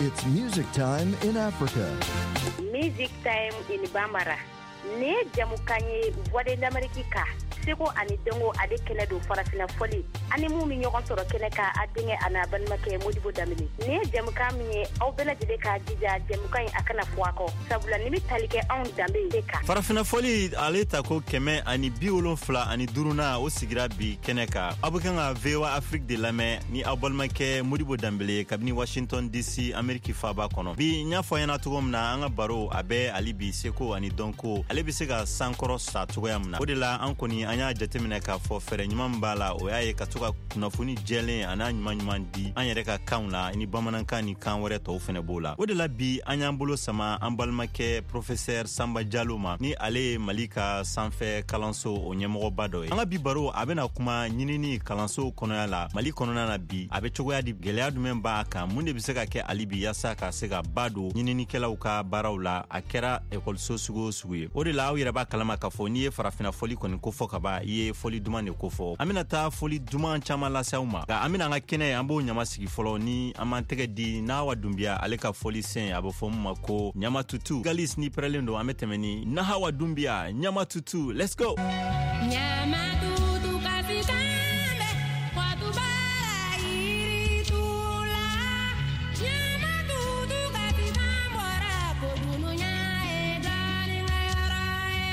It's music time in Africa. Music time in Bambara. Ne jamukanye voix d'Amerique. Seko ani dongo ade kene do farafina foli ani mu mi ñogon soro kene ka adinge ana ban make Modibo Damini ne jamuka mi aw bela de ka jija jamuka akana fuako sabula ni mi talike on dambe de ka farafina foli aleta ko keme ani biolon fla ani duruna o sigira bi kene ka abukanga VOA Afrique de lame ni abol make Modibo Dambele kabini Washington DC America faba kono bi nya foyana tugom na anga baro abe ali bi seko ani donko ale bi sega sankoro sa tugoyamna odela ankoni anya jatemina ka fo fere nyman bala o yaye ka tuka kunafuni jelen ana nyman di anya reka kaunla ni bamananka ni kan wore to fene bola odela bi anya mbolo sama ambalmake professeur Samba Jaloma ni ale Malika sanfe kalanso o nyemoro bado anga bi baro abena kuma nyinini kalanso kono yala mali kono na bi abe chogoya di gelea dumen ba aka munde biseka ke alibi yasa ka sega bado nyinini kelauka barawla akera ekol sosugo suwe odela aw yera ba kalama ka fo ni farafina foli kon ko fo ba ye foli duman ne kofo amina ta foli duman chama la sauma ga amina nga kene ambo nyama sigi folo ni amantege di na wa dumbia aleka foli sen abo fo mako nyama tutu galis ni prelendo ametemeni na hawa dumbia nyama tutu let's go nyama tutu kafikambe kwa tubara iritula nyama tutu kafikambora kodunu nyae dani ngayarae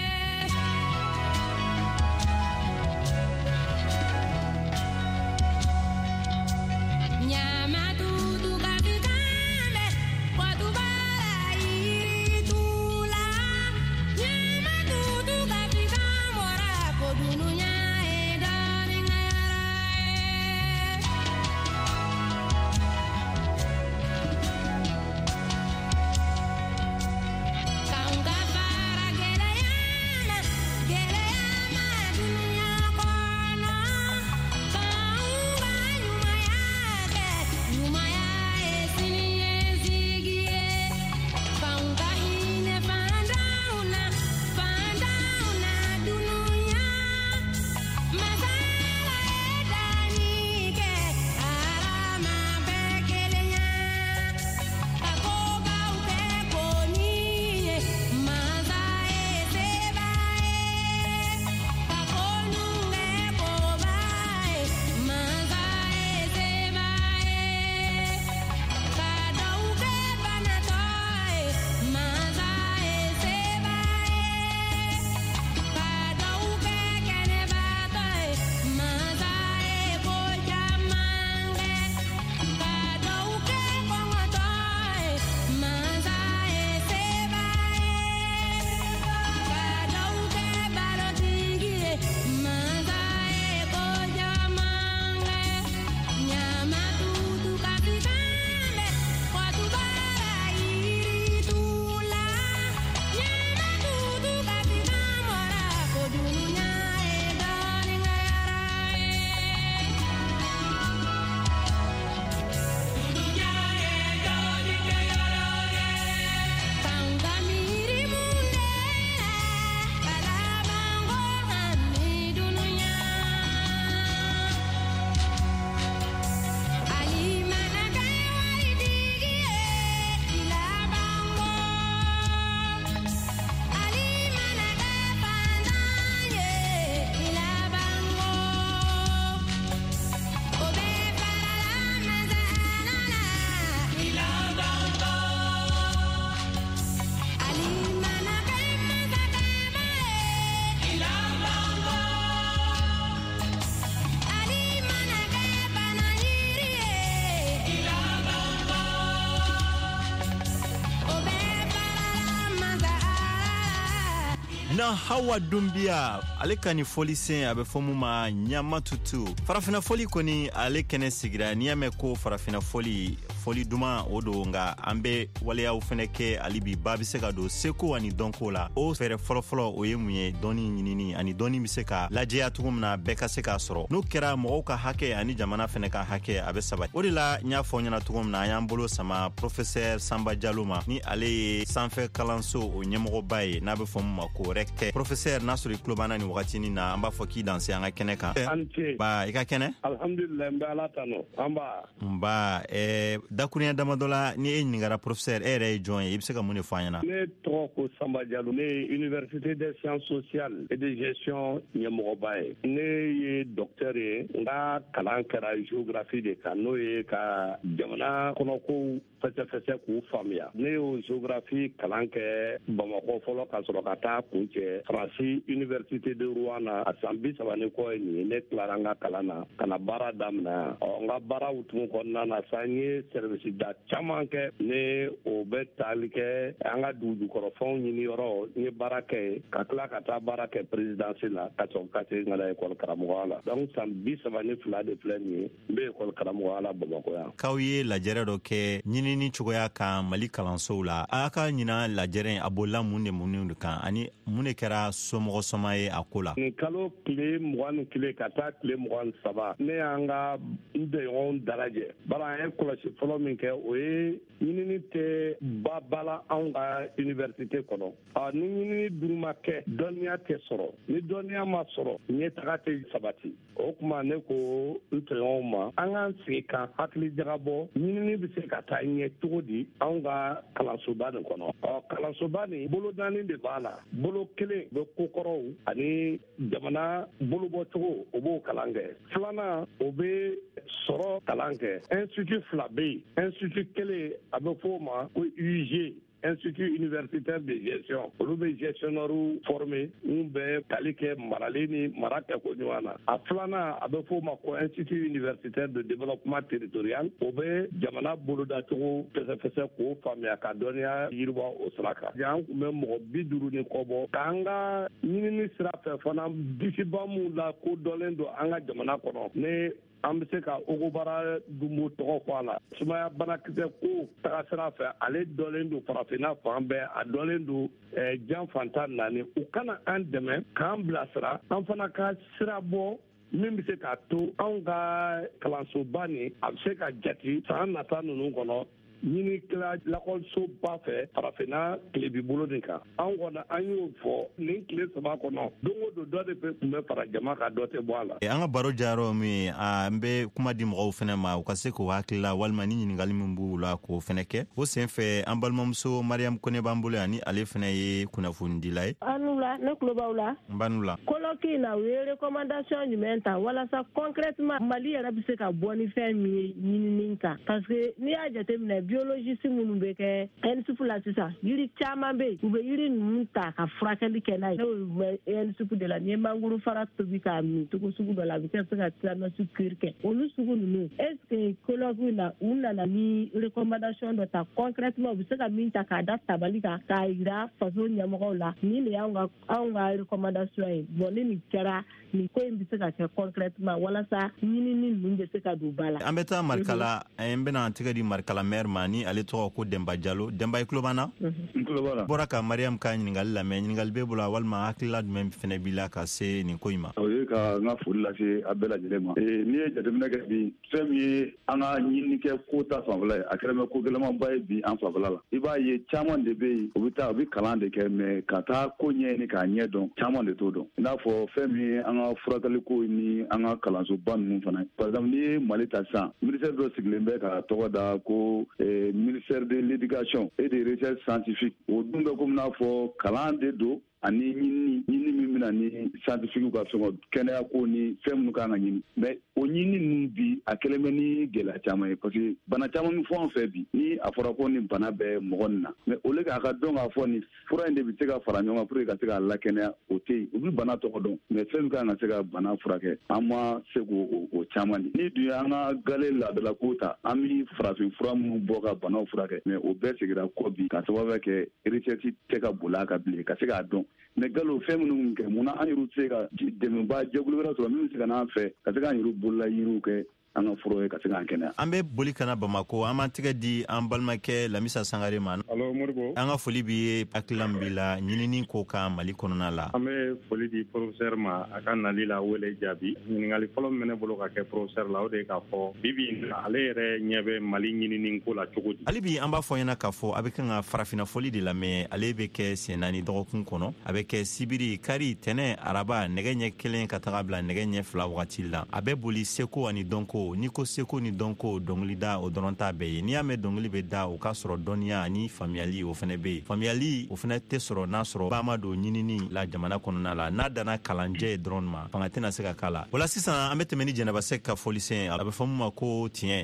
na hawa dumbia aleka ni foli sen abe fomu ma nyama tutu farafina foli koni alekene sigira niyame ko farafina foli duma odo nga ambe wale ya ufeneke alibi babi seka do seko ani donko la o fere folo o yemunye doni nyinini ani doni miseka lajea tugumna beka seka soro no kera mo ka hake ani jamana feneka hake abe sabati odila nya fonyana tugumna yambolo sama professeur Samba Jaloma ni ale sanfe kalanso o nyemoro baye na be fomu mako rekte professeur Nasuri Klobana ni wakati ni na amba foki danse anga keneka ba ika kene alhamdulillah mba latano amba dakurunya damadɔ la ni e ɲiningara professeur e yɛrɛ ye jɔn ye i be se ka mun de fɔ an ɲɛna? Ne tɔgɔ ko Samba Diallo, ne ye Université des sciences sociales et de gestion ɲɛmɔgɔba ye. Ne ye docteur ye, n ka kalan kɛra géographie de kan, n'o ye ka jamana kɔnɔkow fɛsɛfɛsɛ k'u faamuya. Ne y'o géographie kalan kɛ Bamakɔ fɔlɔ ka sɔrɔ ka taa kun cɛ Faransi Université de Rouen na a san 30 ni kɔ ye nin ye. Ne tilara n ka kalan na ka na baara daminɛ yan. N ka baara hukumu kɔnɔna na sa n ye service da caman kɛ. Ne o bɛ tali kɛ an ka dugujukɔrɔfɛnw ɲini yɔrɔ n ye baara kɛ ka tila ka taa baara kɛ présidence la ka sɔrɔ ka se n ka école karamɔgɔya la. Donc san 32 de filɛ nin ye n bɛ école karamɔgɔya la Bamakɔ yan. K'aw ye lajɛrɛ dɔ kɛ ɲinini cogoya kan Mali kalansow la. A ka ɲina lajɛrɛ a bolila mun de kan ani mun de kɛra somɔgɔsɔma ye a ko la? Nin kalo tile 21 ka taa tile 23 ne y'an ka n dɛɲɔgɔnw dalajɛ. Bari an ye kɔlɔsi fɔlɔ min kɛ o ye ɲinini tɛ ba la anw ka université kɔnɔ. Ni ɲinini dun ma kɛ dɔnniya tɛ sɔrɔ. Ni dɔnniya ma sɔrɔ ɲɛtaga tɛ sabati. O tuma ne ko n tɔɲɔgɔnw ma an k'an sigi kan hakili jagabɔ ɲinini bɛ se ka taa ɲɛ cogo di anw ka kalansoba nin kɔnɔ. Kalansoba nin bolo naani de b'a la. Bolo kelen bɛ kokɔrɔw ani jamana bolobɔcogo o b'o kalan kɛ. Filanan o bɛ sɔrɔ kalan kɛ. Institut 2 bɛ yen. Institut kelen a bɛ fɔ o ma ko UG. Institut universitaire de gestion olu bɛ gestionnaire formé mun bɛ tali kɛ marali ni mara kɛ ko ɲuman na. A filanan a bɛ fɔ o ma ko Institut universitaire de développement territorial o bɛ jamana bolodacogo fɛsɛfɛsɛ k'o faamuya ka dɔnniya yiriwa o sira kan. An tun bɛ mɔgɔ 50 ni kɔ bɔ k'an ka ɲinini sira fɛ fana disiba mun la ko dɔlen don an ka jamana kɔnɔ. Ne an bɛ se ka Ogobara Dumbo tɔgɔ fɔ a la. Sumaya banakisɛ ko taga sira fɛ ale dɔlen don farafinna fan bɛɛ a dɔlen don jan fantan naani. U kana an dɛmɛ k'an bilasira an fana ka sira bɔ min bɛ se k'a to anw ka kalansoba nin a bɛ se ka jate san nata ninnu kɔnɔ ɲini kila lakɔlisoba fɛ farafinna tile b'i bolo nin kan. An kɔni an y'o fɔ nin tile 3 kɔnɔ don o don dɔ de tun bɛ fara jama ka dɔ tɛ bɔ a la. An ka baro jayɔrɔ min an bɛ kuma di mɔgɔw fana ma u ka se k'u hakili la walima ni ɲininkali min b'u la k'o fana kɛ. O sen fɛ an balimamuso Mariam Kone b'an bolo yan ni ale fana ye kunnafonidila ye. Anula ne tulo b'aw la. N b'a n'u la. Colloque in na u ye recommandation jumɛn ta walasa concrètement Mali yɛrɛ bɛ se ka bɔ ni fɛn min ye ɲinini kan parce que n'i y'a jateminɛ biologiste minnu bɛ kɛ INSP la sisan yiri caman bɛ yen u bɛ yiri ninnu ta ka furakɛli kɛ n'a ye n'o bɛ INSP de la n'i ye mangoro fara tobi k'a min cogo sugu dɔ la a bɛ kɛ se ka tiranɔsi cure kɛ olu sugu ninnu est ce que colloque in na u nana ni recommandation dɔ ta concrètement u bɛ se ka min ta k'a da tabali kan k'a jira faso ɲɛmɔgɔw la nin de y'anw ka recommandation ye bon ni nin kɛra nin ko in bɛ se ka kɛ concrètement walasa ɲinini ninnu bɛ se ka don ba la. An bɛ taa Marikala n bɛna an tɛgɛ di Marikala maire ma ni ale tɔgɔ ko Demba Diallo. Demba i tulo b'an na? N tulo b'a la. Bɔra ka Mariam ka ɲininkali lamɛn ɲininkali b'e bolo walima hakilila jumɛn fana b'i la ka se nin ko in ma? O ye ka n ka foli lase a bɛɛ lajɛlen ma. N'i ye jateminɛ kɛ bi fɛn min ye an ka ɲininikɛ ko ta fanfɛla ye a kɛra mɛ ko gɛlɛnmanba ye bi an fanfɛla la. I b'a ye caman de bɛ yen u bɛ kalan de kɛ mɛ ka taa ko ɲɛɲini k'a ɲɛ dɔn caman de t'o dɔn. I n'a fɔ fɛn min ye an ka furakɛli ko ni an ka kalansoba ninnu fana. Par exemple n'i ye Mali ta sisan ministère dɔ sigilen bɛ ka tɔgɔ da ko ministère de l'éducation et des recherches scientifiques o dun bɛ komi n'a fɔ kalan de don ani ɲinini min bɛna ni scientifique ka fɛn kɛnɛya ko ni fɛn minnu kan ka ɲini mais o ɲinini ninnu bi a kɛlen bɛ ni gɛlɛya caman ye parce que bana caman min fɔ an fɛ bi ni a fɔra ko ni bana bɛ mɔgɔ nin na mais o le k'a ka dɔn k'a fɔ ni fura in de bɛ se ka fara ɲɔgɔn kan pour que ka se k'a lakɛnɛya o tɛ yen u bɛ bana tɔgɔ dɔn mais fɛn min kan ka se ka bana furakɛ an ma se k'o caman di ni dun ye an ka gale laadala ko ta an bɛ farafin fura minnu bɔ ka banaw furakɛ mais o bɛɛ seginna kɔ bi ka sababu kɛ recherche tɛ ka boli a kan bilen ka se k'a dɔn mais galo fɛn minnu kɛ munna an yɛrɛ tɛ se ka dɛmɛba jɛkulu wɛrɛ sɔrɔ min bɛ se ka n'an fɛ ka se k'an yɛrɛ bolola yiriw kɛ an ka foro ye ka se k'an kɛnɛya. An bɛ boli kana Bamako an b'an tɛgɛ di an balimakɛ Lamisa Sangare ma. Alo Moribo. An ka foli b'i ye hakilila min b'i la ɲinini ko kan Mali kɔnɔna la. An bɛ foli di professeur ma a ka nali la wele jaabi. Ɲininkali fɔlɔ min bɛ ne bolo ka kɛ professeur la o de ye k'a fɔ bibi ale yɛrɛ ɲɛ bɛ Mali ɲinini ko la cogo di. Hali bi an b'a fɔ ɲɛna k'a fɔ a bɛ kan ka farafinna foli de lamɛn ale bɛ kɛ sen 4 dɔgɔkun kɔnɔ a bɛ kɛ sibiri kari tɛnɛ araba nɛgɛ ɲɛ 1 ka taga bila nɛgɛ ɲɛ 2 wagati la a bɛ boli seko ani dɔnko ko ni ko seko ni dɔnko dɔngili da o dɔrɔn t'a bɛɛ ye n'i y'a mɛn dɔngili bɛ da o k'a sɔrɔ dɔnniya ani faamuyali o fɛnɛ be yen faamuyali o fɛnɛ tɛ sɔrɔ n'a sɔrɔ ba ma don ɲinini la jamana kɔnɔna la n'a danna kalanjɛ dɔrɔn ma fanga tɛna se ka k'a la o la sisan an bɛ tɛmɛ ni jɛnɛba sek ka fɔlisen a bɛ fɔ min ma ko tiɲɛ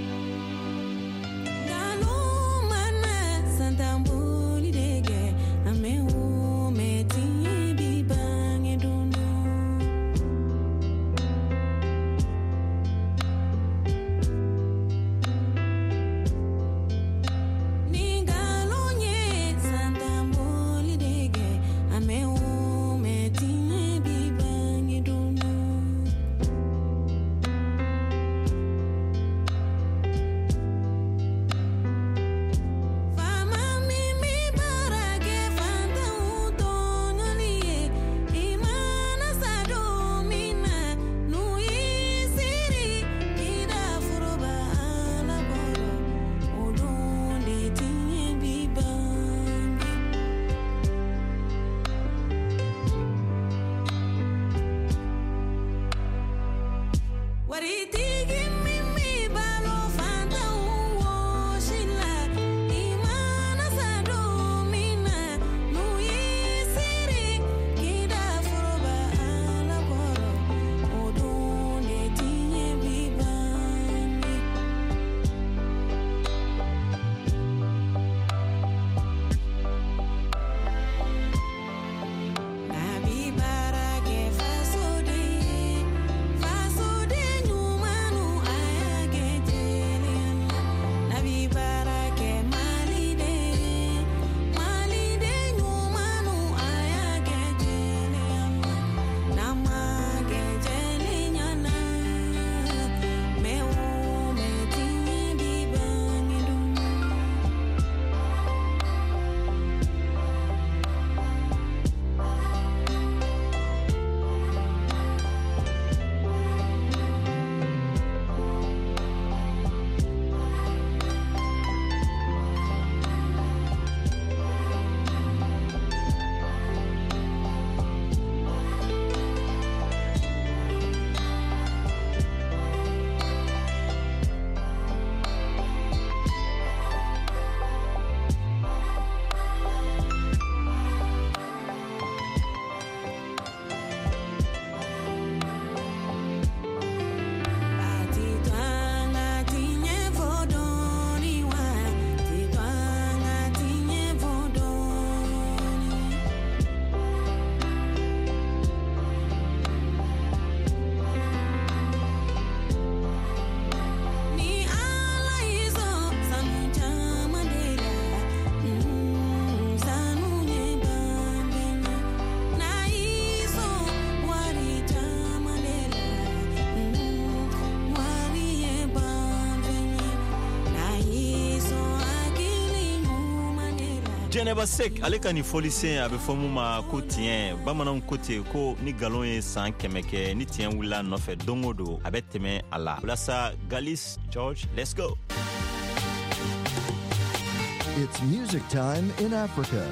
jɛnɛba sek ale ka nin fɔlisen a bɛ fɔ mun ma ko tiɲɛ bamananw ko ten ko ni galon ye san 100 kɛ ni tiɲɛ wulila nɔfɛ don o don a bɛ tɛmɛ a la walasa Galis George let's go. It's music time in Africa.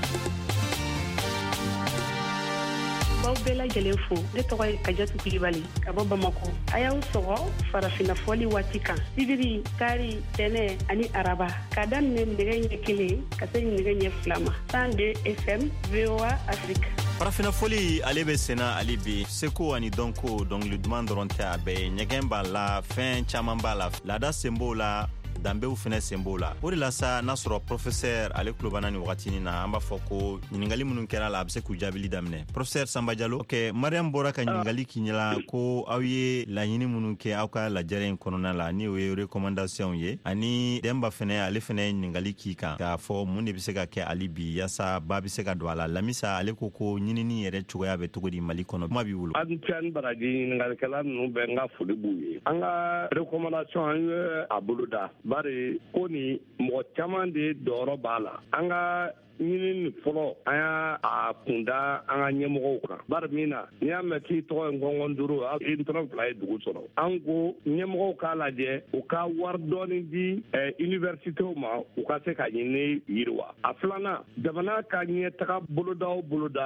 Baw bɛɛ lajɛlen fo ne tɔgɔ ye Kajatu Kulibali ka bɔ Bamako a y'aw sɔgɔ farafina fɔli waati kan sibiri kari tɛnɛ ani araba ka daminɛ nɛgɛ ɲɛ 1 ka se nɛgɛ ɲɛ 2 ma 102 FM VOA Afrique. farafina foli ale bɛ senna ali bi seko ani dɔnko dɔnkili duman dɔrɔn tɛ a bɛɛ ɲɛgɛn b'a la fɛn caman b'a la laada sen b'o la danbew fɛnɛ sen b'o la o de la sa n'a sɔrɔ professeur ale kulobana ni wagatinin na an b'a fɔ ko ɲiningali minnu kɛra la a bɛ se k'u jaabili daminɛ professeur Samba Jalo ok Mariam bɔra ka ɲiningali k'i ɲɛla ko aw ye laɲini minnu kɛ aw ka lajɛrɛ in kɔnɔna la ni o ye recommandation ye ani Demba fɛnɛ ale fɛnɛ ye ɲiningali k'i kan k'a fɔ mun de bɛ se ka kɛ ali bi yaasa ba bɛ se ka don a la Lamisa ale ko ko ɲinini yɛrɛ cogoya bɛ cogo di Mali kɔnɔ kuma b'i bolo. An tɛ baraji ɲiningalikɛla ninnu bɛ n ka foli b'u ye an ka recommandation an ye a bolo da bari ko ni mɔgɔ caman de dɔrɔ b'a la an ka ɲinini fɔlɔ an y'a kunda an ka ɲɛmɔgɔw kan bari min na n'i y'a mɛn k'i tɔgɔ ye Nkɔnkɔn Duru i tɔrɔ fila ye dugu sɔrɔ an ko ɲɛmɔgɔw k'a lajɛ u ka wari dɔɔni di universitéw ma u ka se ka ɲini yiriwa a filanan jamana ka ɲɛtaga boloda o boloda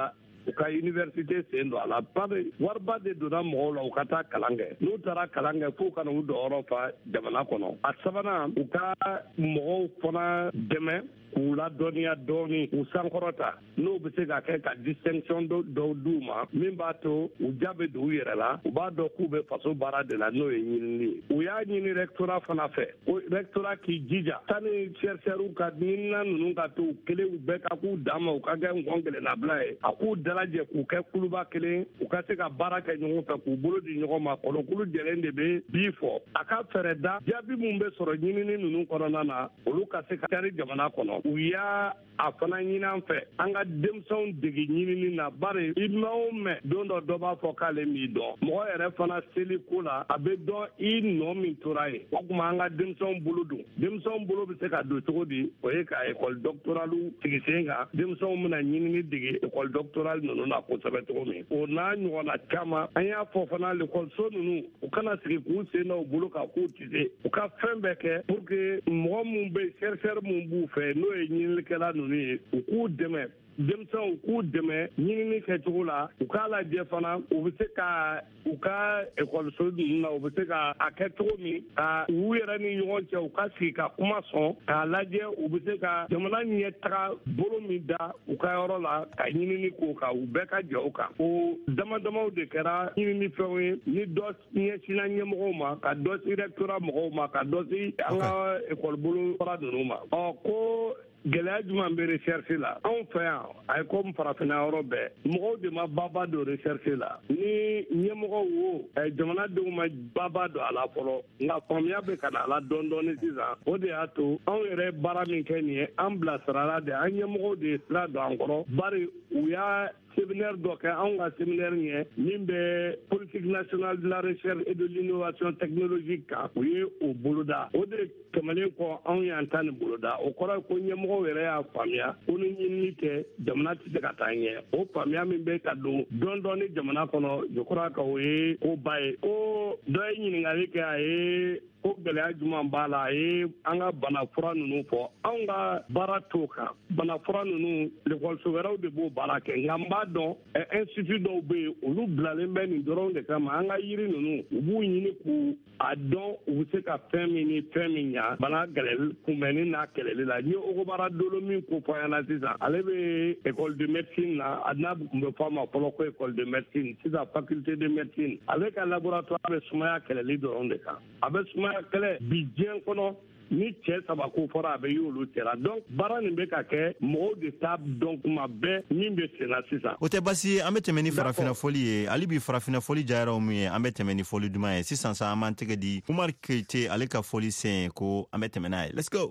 u ka université sen don a la bari wariba de donna mɔgɔw la u ka taa kalan kɛ n'u taara kalan kɛ f'u kana u dɔyɔrɔ fa jamana kɔnɔ a sabanan u ka mɔgɔw fana dɛmɛ k'u ladɔnniya dɔɔni u sankɔrɔta n'u bɛ se ka kɛ ka distinction dɔw d'u ma min b'a to u ja bɛ don u yɛrɛ la u b'a dɔn k'u bɛ faso baara de la n'o ye ɲinini ye u y'a ɲini rectorat fana fɛ ko rectorat k'i jija sani chercheurs ka ɲinina ninnu ka to kelen bɛɛ ka k'u dan ma u ka kɛ ngɔn kelenabila ye a k'u dalajɛ k'u kɛ kuluba kelen u ka se ka baara kɛ ɲɔgɔn fɛ k'u bolo di ɲɔgɔn ma kɔnɔkulu jɛlen de bɛ bi fɔ a ka fɛɛrɛ da jaabi min bɛ sɔrɔ ɲinini ninnu kɔnɔna na olu ka se ka kɛri jamana kɔnɔ u y'a a fana ɲini an fɛ an ka denmisɛnw dege ɲinini na bari i mɛn o mɛn don dɔ b'a fɔ k'ale m'i dɔn mɔgɔ yɛrɛ fana seli ko la a bɛ dɔn i nɔ min tora ye o tuma an ka denmisɛnw bolo don denmisɛnw bolo bɛ se ka don cogo di o ye ka école doctorale sigi sen kan denmisɛnw bɛna ɲinini dege école doctorale ninnu na kosɛbɛ cogo min o n'a ɲɔgɔnna caman an y'a fɔ fana l'écoleso ninnu u kana sigi k'u sen da u bolo kan k'u ti se u ka fɛn bɛɛ kɛ pour que mɔgɔ min bɛ chercheur min b'u fɛ n'o ye ɲininikɛla ninnu ye u k'u dɛmɛ denmisɛnw k'u dɛmɛ ɲinini kɛcogo la u k'a lajɛ fana u bɛ se ka u ka ekɔliso ninnu na u bɛ se ka a kɛ cogo min ka u yɛrɛ ni ɲɔgɔn cɛ u ka sigi ka kuma sɔn k'a lajɛ u bɛ se ka jamana ɲɛtaga bolo min da u ka yɔrɔ la ka ɲinini k'o kan u bɛɛ ka jɛ o kan o damadamaw de kɛra ɲinini fɛnw ye ni dɔ ɲɛsinna ɲɛmɔgɔw ma ka dɔ si rectorat mɔgɔw ma ka dɔ si an ka ekɔlibolo fara ninnu ma ko gɛlɛya jumɛn bɛ recherche la anw fɛ yan a ye komi farafinna yɔrɔ bɛɛ mɔgɔw de ma baba don recherche la ni ɲɛmɔgɔw wo jamanadenw ma baba don a la fɔlɔ nka faamuya bɛ ka na a la dɔɔni dɔɔni sisan o de y'a to anw yɛrɛ baara min kɛ nin ye an bilasirala de an ɲɛmɔgɔw de ye sira don an kɔrɔ bari u y'a séminaire dɔ kɛ anw ka séminaire ɲɛ min bɛ politique nationale de la recherche et de l'innovation technologique kan u ye o boloda o de tɛmɛnen kɔ anw y'an ta nin boloda o kɔrɔ ye ko ɲɛmɔgɔw yɛrɛ y'a faamuya ko ni ɲinini tɛ jamana tɛ se ka taa ɲɛ o faamuya min bɛ ka don dɔɔni dɔɔni jamana kɔnɔ je crois que o ye ko ba ye ko dɔ ye ɲininkali kɛ a ye ko gɛlɛya jumɛn b'a la a ye an ka bana fura ninnu fɔ anw ka baara t'o kan bana fura ninnu l'école wɛrɛw de b'o baara kɛ nka n b'a dɔn institut dɔw bɛ yen olu bilalen bɛ nin dɔrɔn de kama an ka yiri ninnu u b'u ɲini k'u a dɔn u bɛ se ka fɛn min ni fɛn min ɲa bana kɛlɛli kunbɛnni n'a kɛlɛli la n ye Ogobara Dolo min ko fɔ an ɲɛna sisan ale bɛ école de médecine na a n'a tun bɛ fɔ a ma fɔlɔ ko école de médecine sisan faculté de médecine ale ka laboratoire bɛ sumaya kɛlɛli dɔrɔn de kan a bɛ sumaya kɛlɛ bi diɲɛ kɔnɔ ni cɛ saba ko fɔra a bɛ y'olu cɛla donc baara nin bɛ ka kɛ mɔgɔw de t'a dɔn kuma bɛɛ min bɛ sen na sisan o tɛ basi ye an bɛ tɛmɛ ni farafina fɔli ye hali bi farafina fɔli jayara mun ye an bɛ tɛmɛ ni fɔli duman ye sisan sa an b'an tɛgɛ di Umar Keite ale ka fɔli sen ko an bɛ tɛmɛ n'a ye let's go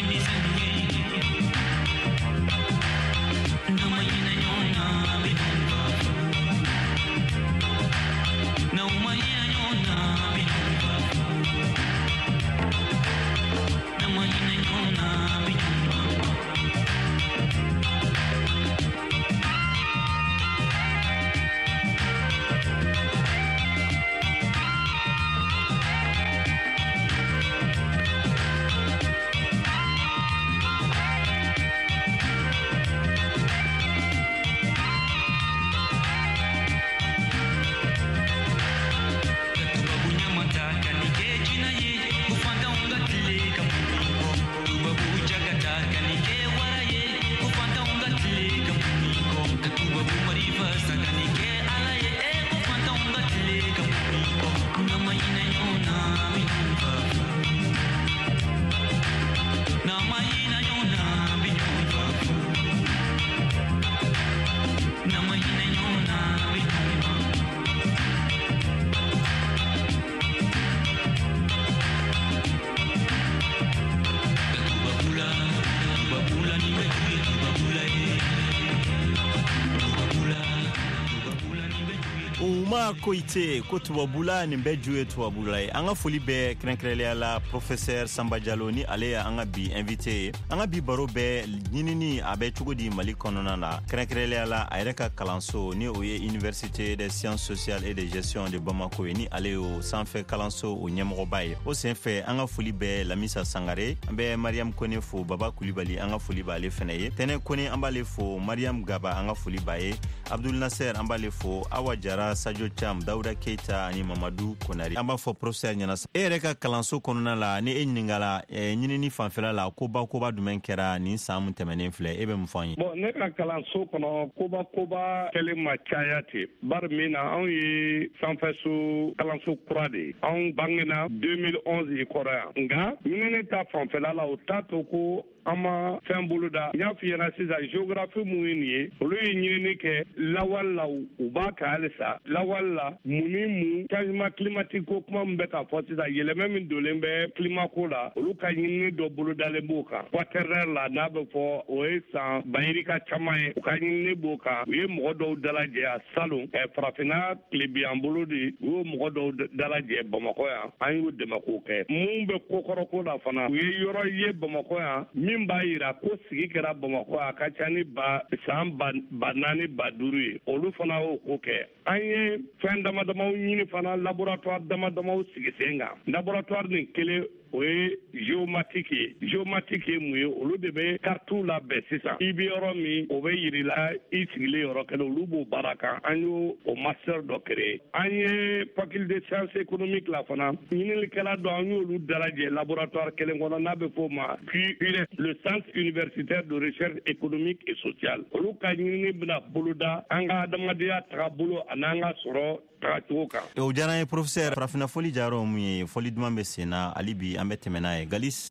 Uma Koite ko tubabula ni bɛ juye tubabula ye an ka foli bɛ kɛrɛnkɛrɛnnenya la professeur Samba Diallo ni ale an ka bi invité an ka bi baro bɛ ɲinini a bɛ cogo di Mali kɔnɔna na kɛrɛnkɛrɛnnenya la a yɛrɛ ka kalanso ni o ye Université des sciences sociales et de gestion de Bamako ye ni ale o sanfɛ kalanso o ɲɛmɔgɔba ye o senfɛ an ka foli bɛ Lamisa Sangare an bɛ Mariam Kone fo Baba Kulibali an ka foli b'ale fɛnɛ ye Tɛnɛ Kone an b'ale fo Mariam Gaba an ka foli b'a ye Abdul Nasser an b'ale fo Awa Jara Sadio Cham Dauda Keita ani Mamadou Konari an b'a fɔ professeur ɲɛna e yɛrɛ ka kalanso kɔnɔna la ni e ɲiningala ɲinini fanfɛla la koba jumɛn kɛra nin san mun tɛmɛnen filɛ e bɛ mun fɔ an ye bon ne ka kalanso kɔnɔ koba kɛlen ma caya ten bari min na anw ye sanfɛso kalanso kura de ye anw bangena 2011 i kɔrɔ yan nka ɲinini ta fanfɛla la o t'a to ko an ma fɛn bolo da n y'a f'i ɲɛna sisan géographie mun ye nin ye olu ye ɲinini kɛ lawali la u b'a kɛ halisa lawali la mun ni mun changement climatique ko kuma min bɛ ka fɔ sisan yɛlɛmɛ min donnen bɛ climat ko la olu ka ɲinini dɔ bolodalen b'o kan quaternaire la n'a bɛ fɔ o ye san bayirika caman ye u ka ɲinini b'o kan u ye mɔgɔ dɔw dalajɛ a salon farafinna tile bi an bolo de u y'o mɔgɔ dɔw dalajɛ Bamakɔ yan an y'o dɛmɛ k'o kɛ mun bɛ kokɔrɔ ko la fana u ye yɔrɔ ye Bamakɔ yan min b'a yira ko sigi kɛra Bamakɔ a ka ca ni san ba 4 ba 5 ye olu fana y'o ko kɛ an ye fɛn damadamaw ɲini fana laboratoire damadamaw sigi sen kan laboratoire nin kelen o ye géomatique ye mun ye olu de bɛ kartu labɛn sisan i bɛ yɔrɔ min o bɛ yirila i sigilen yɔrɔ kelen olu b'o baara kan an y'o master dɔ créé an ye faculté de sciences économiques la fana ɲininikɛla dɔ an y'olu dalajɛ laboratoire kelen kɔnɔ n'a bɛ f'o ma QURES le centre universitaire de recherche économique et sociale olu ka ɲinini bɛna boloda an ka adamadenya tagabolo ani an ka sɔrɔ tagacogo kan. O diyara n ye professeur farafinna foli jaro mun ye foli duman bɛ sen na hali bi an bɛ tɛmɛ n'a ye Galis.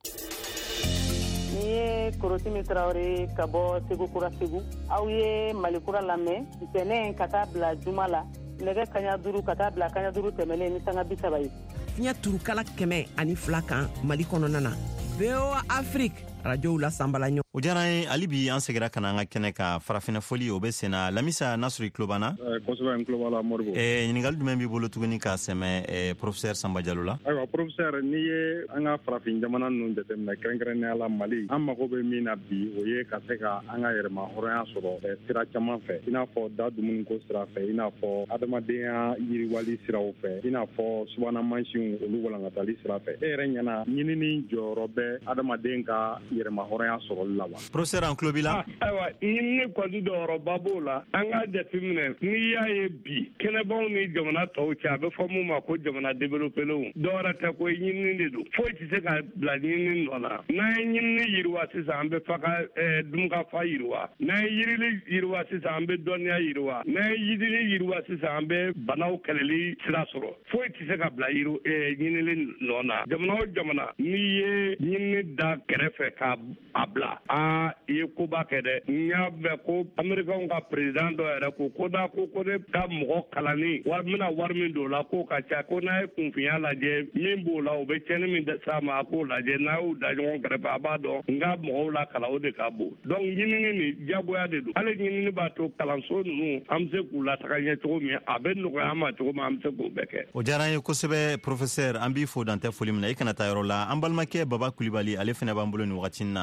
Ni ye Korotimi Traoré ka bɔ Segu Kura Segu aw ye Mali kura lamɛn ntɛnɛn ka taa bila juma la nɛgɛ kaɲa 5 ka taa bila kaɲa 5 tɛmɛlen ni sanga 30 ye. Fiɲɛ turukala 102 kan Mali kɔnɔna na VOA Afrique radio la Sambalaɲɔ. O diyara n ye hali bi an segira ka na an ka kɛnɛ ka farafinna foli o bɛ sen na Lamisa Nasri Klobana. Kosɛbɛ n kulo b'a la Moribo. Ɲininkali jumɛn b'i bolo tuguni ka sɛmɛ professeur Samba Diallo la? Ayiwa professeur n'i ye an ka farafin jamana ninnu jateminɛ kɛrɛnkɛrɛnnenya la Mali an mago bɛ min na bi o ye ka se ka an ka yɛrɛma hɔrɔnya sɔrɔ sira caman fɛ i n'a fɔ da dumuniko sira fɛ i n'a fɔ adamadenya yiriwali siraw fɛ i n'a fɔ subahana mansinw olu walankatali sira fɛ e yɛrɛ ɲɛna ɲinini jɔyɔrɔ bɛ adamaden ka yɛrɛma hɔrɔnya sɔrɔli la wa? Professeur an tulo b'i la. Ayiwa ɲinini kɔni jɔyɔrɔba b'o la an k'a jateminɛ n'i y'a ye bi kɛnɛbaw ni jamana tɔw cɛ a bɛ fɔ mun ma ko jamana développelenw dɔwɛrɛ tɛ ko ɲinini de don foyi tɛ se ka bila ɲinini nɔ la n'an ye ɲinini yiriwa sisan an bɛ dunkafa yiriwa n'an ye yirili yiriwa sisan an bɛ dɔnniya yiriwa n'an ye yirili yiriwa sisan an bɛ banaw kɛlɛli sira sɔrɔ foyi tɛ se ka bila ɲinini nɔ na jamana o jamana n'i ye ɲinini da kɛrɛfɛ ka a bila i ye koba kɛ dɛ n y'a mɛn ko amerikɛnw ka président dɔ yɛrɛ ko da ko ne ka mɔgɔ kalani bɛna wari min don o la k'o ka ca ko n'a ye kunfinya lajɛ min b'o la o bɛ cɛnni min s'a ma a k'o lajɛ n'a y'u da ɲɔgɔn kɛrɛfɛ a b'a dɔn n ka mɔgɔw la kalan o de ka bon donc ɲinini nin diyagoya de don hali ɲinini b'a to kalanso ninnu an bɛ se k'u lataga ɲɛ cogo min a bɛ nɔgɔya an ma cogo min an bɛ se k'o bɛɛ kɛ. o diyara an ye kosɛbɛ professeur an b'i fo dantɛ foli min na i kana taa yɔrɔ la an balimakɛ baba kulibali ale fana b'an bolo nin wagati na.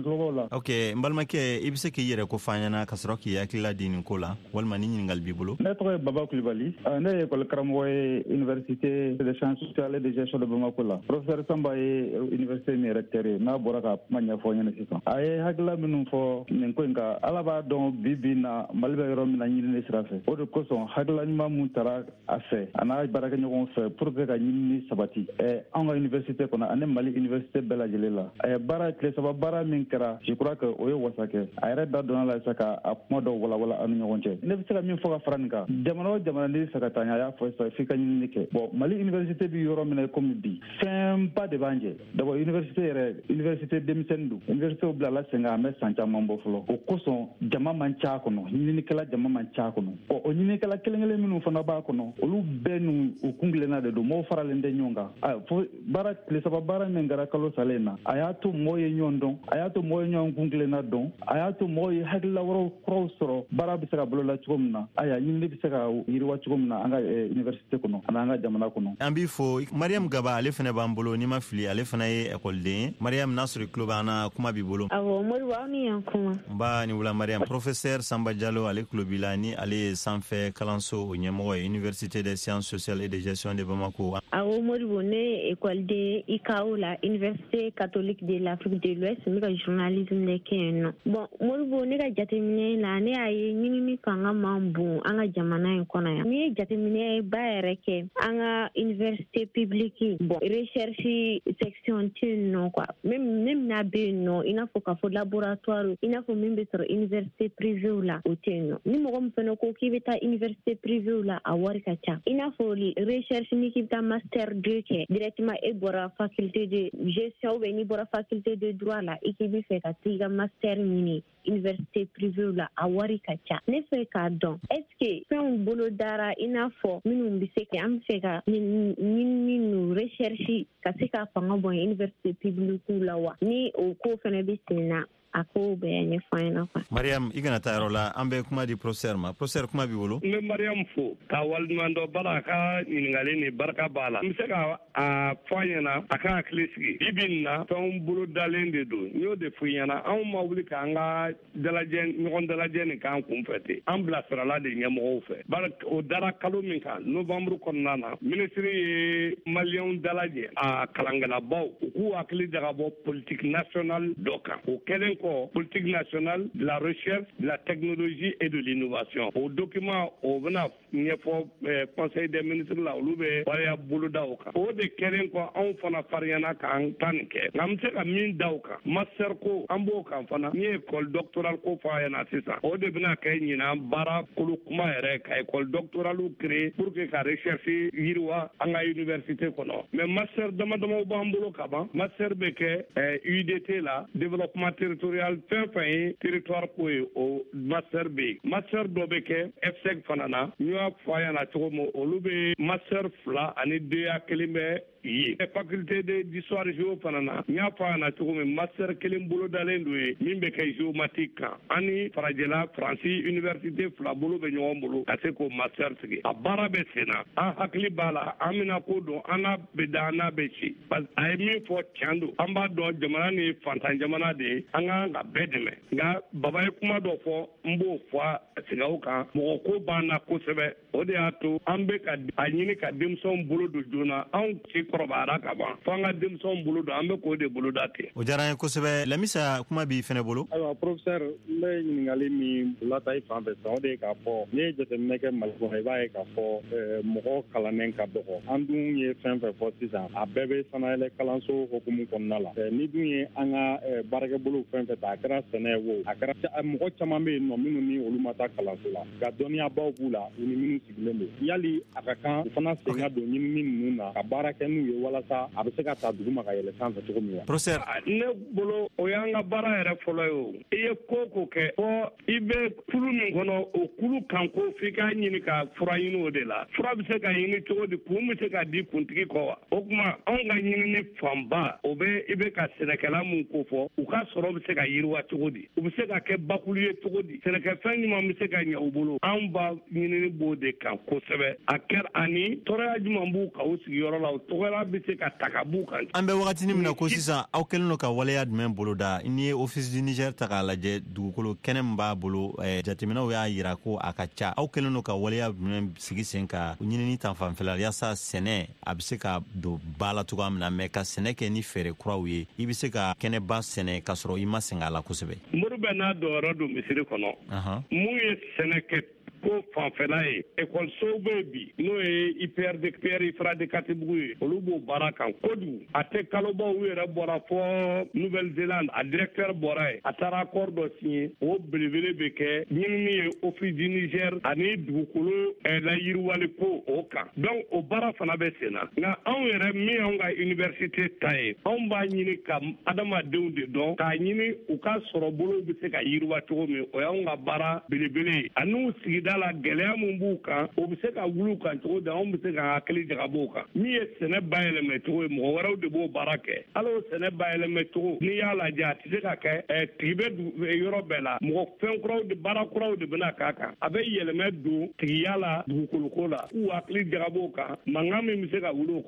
ok n balimakɛ i bɛ se k'i yɛrɛ ko f'an ɲɛna ka sɔrɔ k'i hakilila di nin ko la walima ni ɲininkali b'i bolo. ne tɔgɔ ye baba kulibali ne ye école karamɔgɔ ye université des sciences sociales et de gestion de Bamako la professeur Samba ye université min recteur ye n'a bɔra ka kuma ɲɛfɔ ɲɛna sisan a ye hakilila minnu fɔ nin ko in kan ala b'a dɔn bi na Mali bɛ yɔrɔ min na ɲinini sira fɛ o de kosɔn hakilila ɲuman min taara a fɛ a n'a baarakɛɲɔgɔn fɛ pour que ka ɲinini sabati anw ka université kɔnɔ ani Mali université bɛɛ lajɛlen la a ye baara tile saba baara min kɛra je crois que o ye wasa kɛ a yɛrɛ da donna la sa ka a kuma dɔw walawala an ni ɲɔgɔn cɛ ne bɛ se ka min fɔ ka fara nin kan jamana o jamana n'i fɛ ka taa ɲɛ a y'a fɔ sisan f'i ka ɲinini kɛ bon Mali université bi yɔrɔ min na komi bi fɛnba de b'an jɛ d'abord université yɛrɛ université denmisɛnnin don université bilala sen kan an bɛ san caman bɔ fɔlɔ o kosɔn jama man ca a kɔnɔ ɲininikɛla jama man ca a kɔnɔ o ɲininikɛla kelen kelen minnu fana b'a kɔnɔ olu bɛɛ n'u u kun kelenna de don mɔgɔw faralen tɛ ɲɔgɔn kan fo baara tile saba baara min kɛra kalo salen na a y'a to mɔgɔw ye ɲɔgɔn dɔn a y'a to mɔgɔw ye ɲɔgɔn kun kelenna dɔn a y'a to mɔgɔw ye hakilila wɛrɛw kuraw sɔrɔ baara bɛ se ka bolola cogo min na aya ɲinini bɛ se ka yiriwa cogo min na an ka université kɔnɔ ani an ka jamana kɔnɔ. an b'i fo Mariam Gaba ale fana b'an bolo ni ma fili ale fana ye écoleden ye Mariam n'a sɔrɔ i tulo b'an na kuma b'i bolo. awɔ Modibo aw ni yan kuma. n b'a ni wula Mariam professeur Samba Diallo ale tulo b'i la ni ale ye sanfɛ kalanso o ɲɛmɔgɔ ye université des sciences sociales et de gestion de Bamako. awɔ Modibo ne ye écoleden ICAO la université catholique de l'Afrique de l'Ouest n bɛ ka journalisme de kɛ yen nɔ. bon Modibo ne ka jateminɛ la ne y'a ye ɲinini fanga man bon an ka jamana in kɔnɔ yan. n'i ye jateminɛ ba yɛrɛ kɛ an ka université publique bon recherche section tɛ yen nɔ quoi même n'a bɛ yen nɔ i n'a fɔ k'a fɔ laboratoire i n'a fɔ min bɛ sɔrɔ université privée la o tɛ yen nɔ ni mɔgɔ min fana ko k'i bɛ taa université privée la a wari ka ca i n'a fɔ recherche ni k'i bɛ taa master 2 kɛ directement e bɔra faculté de gestion ou bien n'i bɔra faculté de droit la i k'i bɛ fɛ ka taa i ka master ɲini université privée la a wari ka ca ne fɛ k'a dɔn est ce que fɛnw bolo dara i n'a fɔ minnu bɛ se kɛ an bɛ fɛ ka ɲinini nu recherche ka se ka fanga bɔ université publique la wa ni o ko fana bɛ sen na a ko bɛɛ ɲɛfɔ an ɲɛna quoi. Mariam i kana taa yɔrɔ la an bɛ kuma di professeur ma professeur kuma b'i bolo. n bɛ Mariam fo ka waliɲuman dɔ bala a ka ɲininkali ni barika b'a la n bɛ se ka a fɔ a ɲɛna a ka hakili sigi bi bi in na fɛnw bolo dalen de don n y'o de fɔ i ɲɛna anw ma wuli k'an ka ɲɔgɔn dalajɛ nin k'an kun fɛ ten an bilasirala de ɲɛmɔgɔw fɛ bari o dara kalo min kan novembre kɔnɔna na minisiri ye maliyɛnw dalajɛ a kalankɛlabaw u k'u hakili jagabɔ politique nationale dɔ kan o kɛlen politique nationale de la recherche, de la technologie et de l'innovation. Au document, on va conseil des ministres la olu bɛ waleya boloda o kan o de kɛlen kɔ anw fana fariyana k'an ta nin kɛ nka an bɛ se ka min da o kan master ko an b'o kan fana n ye école doctorale ko fɔ a ɲɛna sisan o de bɛna kɛ ɲinan baara kolo kuma yɛrɛ ka école doctorale créer pour que ka recherche yiriwa an ka université kɔnɔ mais master dama damaw b'an bolo ka ban master bɛ kɛ UDT la développement territorial fɛn fɛn ye territoire ko ye o master bɛ yen master dɔ bɛ kɛ EFSEC fana na n y'a fɔ a ɲɛna cogo min olu bɛ master 2 ani 2 kelen bɛ ye faculté d'histoire géo fana na n y'a fɔ a ɲɛna cogo min master kelen bolodalen don ye min bɛ kɛ géomatique kan ani farajɛla faransi université 2 bolo bɛ ɲɔgɔn bolo ka se k'o master sigi a baara bɛ sen na an hakili b'a la an bɛna ko dɔn an n'a bɛ da an n'a bɛ ci parce que a ye min fɔ tiɲɛ don an b'a dɔn jamana ni fantan jamana de ye an kan ka bɛɛ dɛmɛ nka baba ye kuma dɔ fɔ n b'o fɔ a sigaw kan mɔgɔ ko b'an na kosɛbɛ o de y'a to an bɛ ka a ɲini ka denmisɛnw bolo don joona anw ci kɔrɔbayara ka ban fo an ka denmisɛnw bolo don an bɛ k'o de boloda ten. o diyara an ye kosɛbɛ lamisa kuma b'i fɛnɛ bolo. ayiwa professeur n bɛ ɲininkali min lata i fan fɛ sisan o de ye k'a fɔ n'i ye jateminɛ kɛ mali kɔnɔ i b'a ye k'a fɔ mɔgɔ kalannen ka dɔgɔ an dun ye fɛn fɛn fɔ sisan a bɛɛ bɛ sanayɛlɛ kalanso hukumu kɔnɔna la ni dun ye an ka baarakɛbolo fɛn fɛn ta a kɛra sɛnɛ wo a kɛra mɔgɔ caman bɛ yen nɔ minnu ni olu ma taa kalanso la nka dɔnniyabaw b'u la u ni minnu minnu sigilen don yali a ka kan u fana sen ka don ɲinini ninnu na ka baara kɛ n'u ye walasa a bɛ se ka taa duguma ka yɛlɛ sanfɛ cogo min wa. Professeur, ne bolo o y'an ka baara yɛrɛ fɔlɔ ye o. I ye ko kɛ fɔ i bɛ kulu min kɔnɔ o kulu kan ko f'i k'a ɲini ka fura ɲini o de la. Fura bɛ se ka ɲini cogo di kun bɛ se ka di kuntigi kɔ wa. O tuma anw ka ɲinini fanba o bɛ i bɛ ka sɛnɛkɛla mun ko fɔ u ka sɔrɔ bɛ se ka yiriwa cogo di. U bɛ se ka kɛ bakulu ye cogo di. Sɛnɛkɛfɛn ɲuman bɛ se ka ɲɛ u bolo. Anw b'a ɲinini b'o de kan kosɛbɛ. A kɛra ani tɔɔrɔya jumɛn b'u kan o sigiyɔrɔ la o tɔgɔya bɛ se ka ta ka b'u kan. An bɛ wagatinin min na ko sisan aw kɛlen don ka waleya jumɛn boloda n'i ye Office du Niger ta k'a lajɛ dugukolo kɛnɛ min b'a bolo jateminɛw y'a yira ko a ka ca aw kɛlen don ka waleya jumɛn sigi sen ka ɲinini ta fanfɛla yaasa sɛnɛ a bɛ se ka don ba la cogoya min na mɛ ka sɛnɛ kɛ ni fɛɛrɛ kuraw ye i bɛ se ka kɛnɛba sɛnɛ ka sɔrɔ i ma sɛgɛn a la kosɛbɛ. Mori bɛ n'a dɔyɔrɔ don misiri kɔnɔ mun ye sɛnɛ kɛ ko fanfɛla ye ekɔlisow bɛ bi n'o ye IPR Ifra de Katibugu ye olu b'o baara kan kojugu a tɛ kalobaw u yɛrɛ bɔra fɔ Nouvelle-Zélande a directeur bɔra ye a taara accord dɔ signé o belebele bɛ kɛ ɲinini ye Office du Niger ani dugukolo layiriwali ko o kan donc o baara fana bɛ sen na nka anw yɛrɛ min y'anw ka université ta ye anw b'a ɲini ka adamadenw de dɔn k'a ɲini u ka sɔrɔ bolo bɛ se ka yiriwa cogo min o y'anw ka baara belebele ye an'u sigida la gɛlɛya mun b'u kan o bɛ se ka wuli kan cogo di anw bɛ se ka hakili jagabɔ o kan min ye sɛnɛ bayɛlɛmɛ cogo ye mɔgɔ wɛrɛw de b'o baara kɛ hali o sɛnɛ bayɛlɛmɛ cogo n'i y'a lajɛ a tɛ se ka kɛ tigi bɛ yɔrɔ bɛɛ la mɔgɔ fɛn kuraw de baara kuraw de bɛna k'a kan a bɛ yɛlɛmɛ don tigiya la dugukoloko la k'u hakili jagabɔ o kan mankan min bɛ se ka wuli o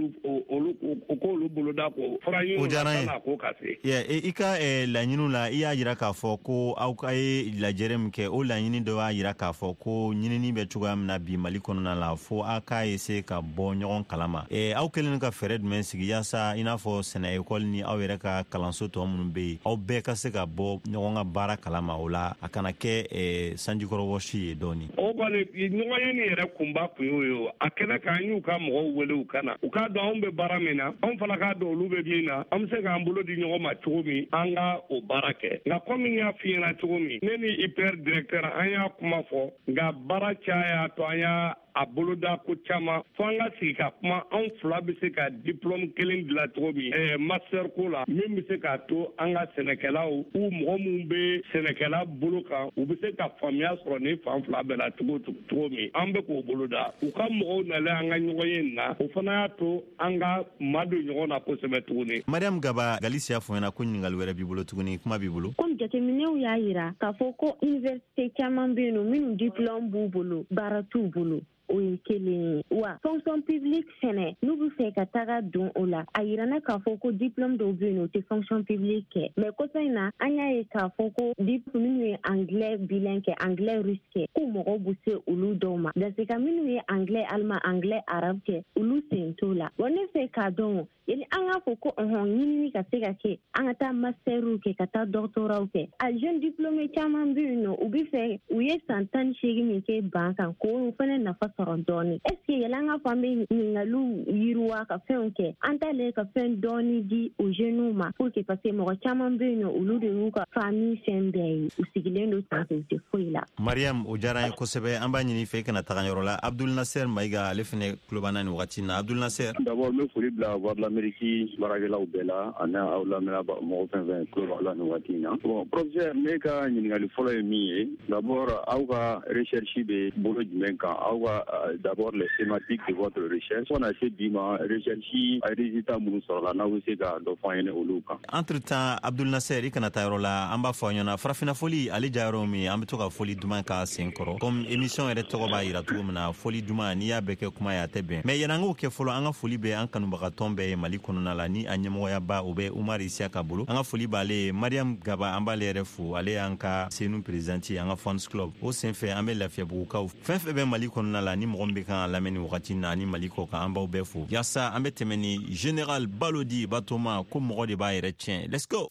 kɔ o k'olu boloda ko fura ɲini na k'o ka se. I ka laɲiniw la i y'a jira k'a fɔ ko aw ka ye lajɛrɛ min kɛ o laɲini dɔ y'a jira k'a fɔ ko ɲinini bɛ cogoya min na bi Mali kɔnɔna la fo a k'a essayer ka bɔ ɲɔgɔn kalama aw kɛlen ka fɛɛrɛ jumɛn sigi yaasa i n'a fɔ sɛnɛ ekɔli ni aw yɛrɛ ka kalanso tɔ minnu bɛ yen aw bɛɛ ka se ka bɔ ɲɔgɔn ka baara kalama o la a kana kɛ sanjikɔrɔ wɔsi ye dɔɔni. O kɔni ɲɔgɔn ye nin yɛrɛ kunba kun y'o ye a kɛnɛ kan y'u ka mɔgɔw wele u kana u k'a dɔn anw bɛ baara min na anw fana k'a dɔn olu bɛ min na an bɛ se k'an bolo di ɲɔgɔn ma cogo min an ka o baara kɛ nka komi n y'a f'i ɲɛna cogo min ne ni IPR directeur an y'a kuma fɔ nka baara caya to an y'a a boloda ko caman fo an ka sigi ka kuma anw fila bɛ se ka diplôme kelen dilan cogo min master ko la min bɛ se k'a to an ka sɛnɛkɛlaw u mɔgɔ minnu bɛ sɛnɛkɛla bolo kan u bɛ se ka faamuya sɔrɔ ni fan fila bɛɛ la cogo min an bɛ k'o boloda u ka mɔgɔw nalen an ka ɲɔgɔn ye nin na o fana y'a to an ka ma don ɲɔgɔn na kosɛbɛ tuguni. Mariam Gaba Galisi y'a fɔ ɲɛna ko ɲininkali wɛrɛ b'i bolo tuguni kuma b'i bolo. Komi jateminɛw y'a jira k'a fɔ ko université caman bɛ yen nɔ minnu diplôme b'u bolo baara t'u bolo. O ye kelen wa fonction publique fɛnɛ n'u bɛ fɛ ka taga don o la a yira na k'a fɔ ko diplôme dɔw bɛ yen o tɛ fonction publique kɛ mais kɔsa in na an y'a ye k'a fɔ ko diplôme minnu ye anglais bilingue kɛ anglais russe kɛ k'u mɔgɔw bɛ se olu dɔw ma parce que minnu ye anglais allemand anglais arabe kɛ olu sen t'o la wa ne fɛ k'a dɔn yali an k'a fɔ ko ɲinini ka se ka kɛ an ka taa masterw kɛ ka taa doctoraw kɛ a jeune diplômé caman bɛ yen nɔ u bɛ fɛ u ye san 18 min kɛ ban kan k'o fana nafa sɔrɔ dɔɔni est ce que yɛlɛ an ka fɔ an bɛ ɲininkaliw yiriwa ka fɛnw kɛ an t'ale ka fɛn dɔɔni di o jeunes ma pour que parce que mɔgɔ caman bɛ yen nɔ olu de y'u ka famille fɛn bɛɛ ye u sigilen don sanfɛ u tɛ foyi la. Mariam o diyara an ye kosɛbɛ an b'a ɲini fɛ i kana taga yɔrɔ la Abdul Naser Mayiga ale fana tulo b'an na nin wagati na Abdul Naser. D'abord n bɛ foli bila Voix de l'Amérique baarakɛlaw bɛɛ la ani aw lamɛnna mɔgɔ fɛn fɛn tulo b'aw la nin wagati in na. Bon professeur ne ka ɲininkali fɔlɔ ye min ye d'abord aw ka recherche bɛ bolo jumɛn kan aw ka d'abord les thématiques de votre recherche fo na se bi ma recherche a résultat minnu sɔrɔla n'aw bɛ se ka dɔ fɔ an ɲɛna olu kan. Entre temps Abdul Naser i kana taa yɔrɔ la an b'a fɔ ɲɔgɔn na farafinna foli ale ja yɔrɔ min an bɛ to ka foli duman k'a sen kɔrɔ comme émission yɛrɛ tɔgɔ b'a jira cogo min na foli duman n'i y'a bɛɛ kɛ kuma ye a tɛ bɛn mais yan'an k'o kɛ fɔlɔ an ka foli bɛ an kanubagatɔn bɛɛ ye Mali kɔnɔna la ni a ɲɛmɔgɔyaba o bɛ Umar Isiaka bolo an ka foli b'ale ye Mariam Gaba an b'ale yɛrɛ fo ale y'an ka senu présidente an ka Fans Club o senfɛ an bɛ Lafiyabugukaw fɛn fɛn bɛ Mali kɔnɔna la ni mɔgɔ min bɛ kan lamɛn ni wagati na ni Mali kɔ kan an b'aw bɛɛ fo yaasa an bɛ tɛmɛ ni Général Balodi Batoma ko mɔgɔ de b'a yɛrɛ tiɲɛ let's go.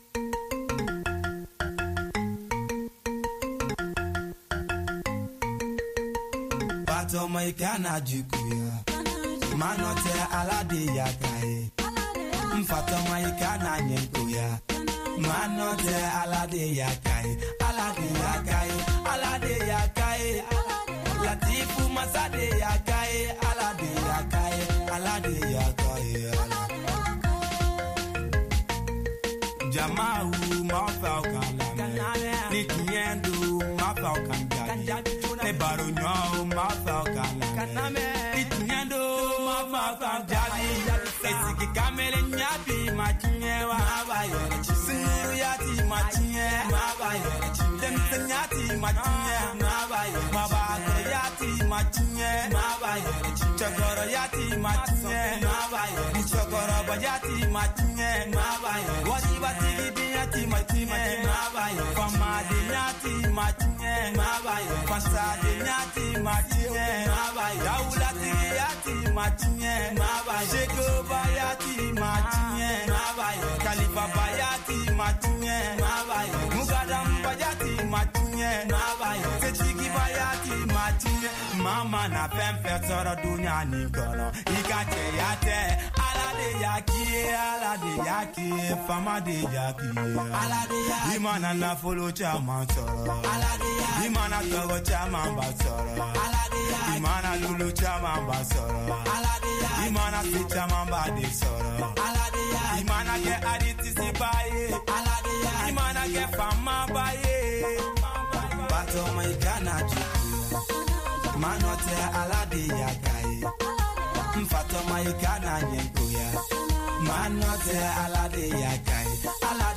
Batoma ikana jukuya manote alade yakaye Mfatoma ikana nyenkuya manote alade yakaye alade yakaye alade yakaye la Latifu Masade Yakaye, Alade Yakaye, Alade Yakaye, Jamau Mafau Kaname, Nikiendu Mafau Kanjani, Ne Baronyo Mafau Kaname, Nikiendu Mafau Kanjani, Esiki Kamele Nyabi Machinyewa, Suru Yati Machinye, Tempenyati Machinye, Mabako Yati Machinye, Chokoro Yati Machinye, Chokoro Bayati Machinye, Wajibati Yati Machinye, Famadi Yati Machinye, Fasadi Yati Machinye, Daulati Yati Machinye, Sheko Bayati Machinye, Kalifa Bayati Machinye, Mugadam Bayati Machinye, Sechiki Bayati Machinye, Mama na pempe soro dunya ni kono, Ikache yate, Alade yaki, Fama de yaki, Imana na follow chama soro, Imana togo chama basoro, Imana lulu chama basoro, Imana si chama bade soro, Imana ke aditi si baye, Imana ke fama baye, Bato maikana juku, Manote alade yakai, Mfato maikana nyenkuya, Manote alade yakai,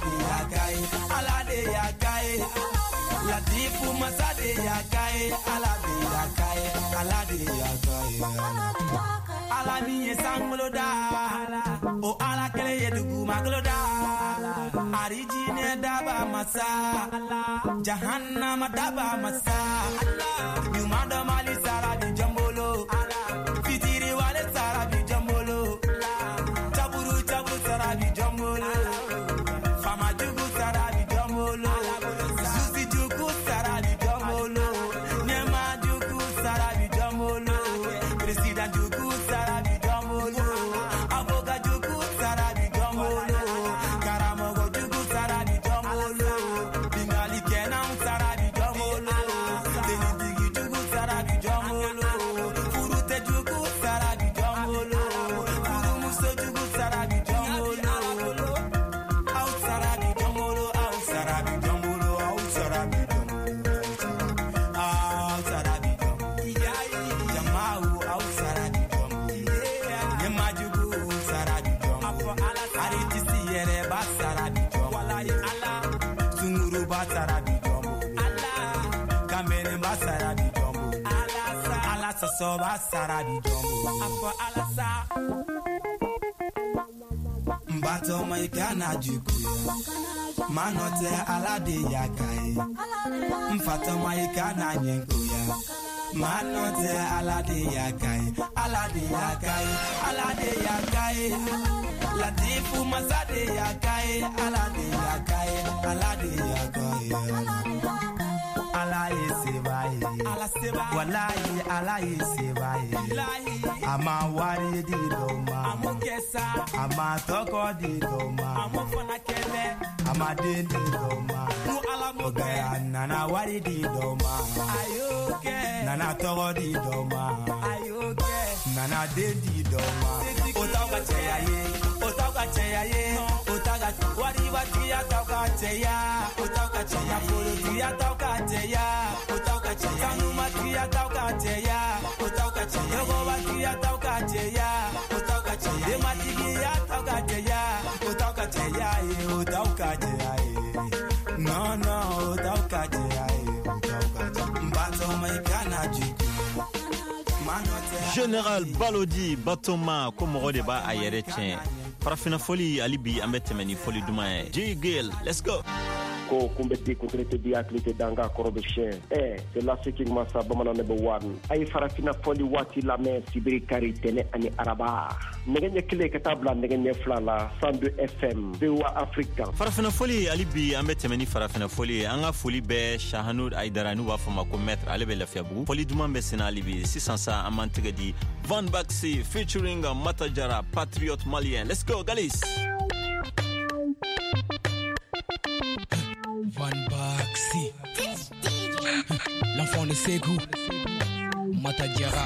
alade yakai, Latifu Masade yakai, alade yakai, Alani sangloda, o ala kele yedugu magloda, Arijine daba masa, Jahannama daba masa, Yumada mali sarabi jambolo, Fitiri wale sarabi jambolo, Chaburu sarabi jambolo, Fama jugu sarabi jambolo, Susi jugu sarabi jambolo, Nema jugu sarabi jambolo, President jugu sarabi jambolo, Aboga jugu sarabi jambolo, Karamogo jugu sarabi jambolo, Bingali kenam sarabi jambolo, Tenitigi jugu sarabi jambolo, Furute jugu sarabi jambolo, Furumuso jugu sarabi jambolo, Out sarabi jambolo, out sarabi jambolo, out sarabi jambolo, out sarabi jambolo, Jamau out sarabi jambolo, Yema jugu sarabi jambolo, Ariti siyere ba sarabi jambolo, Sunguru ba sarabi jambolo, Kamene ba sarabi jambolo, Alasa so ba sarabi jambolo, Mbato maikana jukuya, Manote alade yakai, Mfato maikana nyenkuya, Manote alade yakai, alade yakai, Latifu Masade yakai, alade yakai, Alaye sebaye, Wallahi alaye sebaye, Ama wari di doma, Ama toko di doma, Ama den di doma, Ogaya nana wari di doma, Nana toko di doma, Nana den di doma, Otauka cheyaye, Otaga wari wati ya tauka cheya, Otauka cheya, Polo ya tauka cheya, Otauka cheya, Kanuma ya tauka cheya, Otauka cheya, Yogo ya tauka cheya, Otauka cheya, Ematigi ya tauka cheya, Otauka cheya, Otauka cheya, no, Otauka cheya, Mbato maikana juku. Général Balodi Batoma Komoro deba ayere tien. Parafina foli alibi ambetemeni foli dumae. J-Gale, let's go. Ko kumbeti kuntrete di atlete danga korobe chien. C'est la seking masa bamana number 1. Ay farafina foli wati la me sibiri kari tene ani araba. Negenye kile katabla negenye flala 102 FM. VOA Africa. Farafina foli alibi ambetemeni farafina foli anga foli be Shahanud Aidaranu wa fama ko maître alebe lafiabu. Foli dumambe sena alibi 600 amantega di Van Baxi featuring Matajara Patriot Malien. Let's go Galis. Van Baxi, l'enfant de Ségou, Matajara.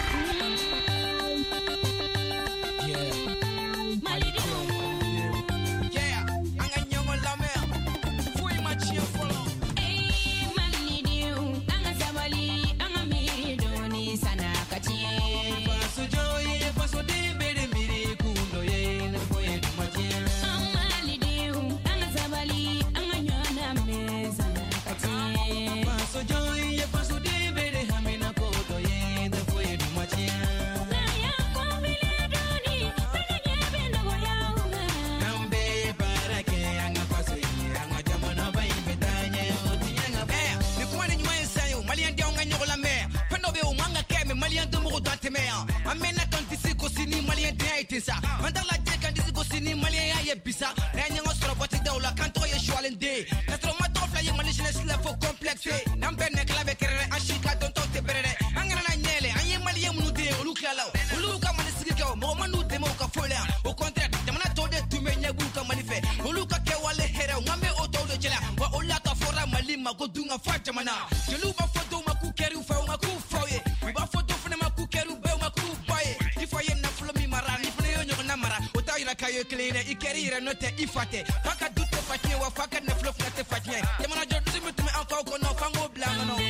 Amena kantisi ko sini malien te itisa andala je kantisi ko sini malien ya bisa nanya ngosro boti dawla kanto ye shwalende katro mato fla ye malishne sla fo complexe nambe ne klave kerere ashika don to te berere angana na nyele anye malien munu de oluklala oluka manisiki ko mo manu de mo ka fola au contraire jamana to de tumenya buka manife oluka ke wale here ngambe oto de jela wa olata fora malima ko dunga fa jamana jeluba foto makukeri fa makufoye ba foto fune makukeru kayo clean ikeri note ifate faka dute fatye wa faka ne flof na te fatye demana jodu mutume anfa ko no fango blanc no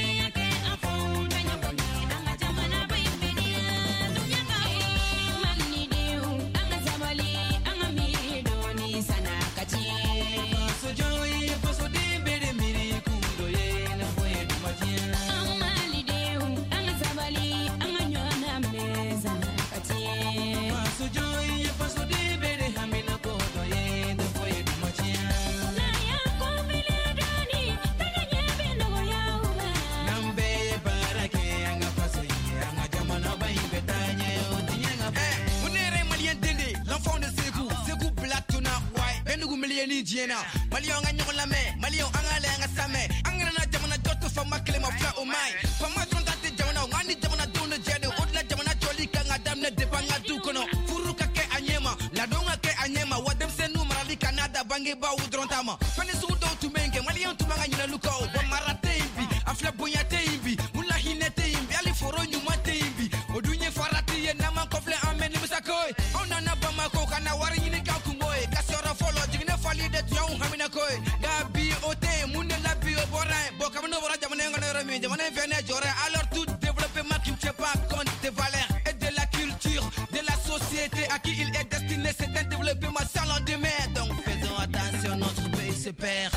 Malio nganyoko la me malio angale ngasame angana jamana joto fa makle ma fla o mai fa ma tonta te jamana ngani jamana dona jene odla jamana joli kanga damne de banga du kono furuka ke anyema la donga ke anyema wadem senu marali Canada bangi ba udrontama fani sudo tu menge malio tu manga nyina luko ba marate imbi afla bonya te imbi mulla hinete imbi ali foro nyuma te imbi odunye farati ye nama kofle amene misakoi onana ba mako kana wari nyine ka kungoe kasora folo jigne fali de tiong hamina koi gabi ote munne la bi oborin bo kamno bora jamane ngone remi jamane vene jore alors tout développement qui ne tient pas compte des valeurs et de la culture de la société à qui il est destiné c'est un développement sans lendemain donc faisons attention notre pays se perd.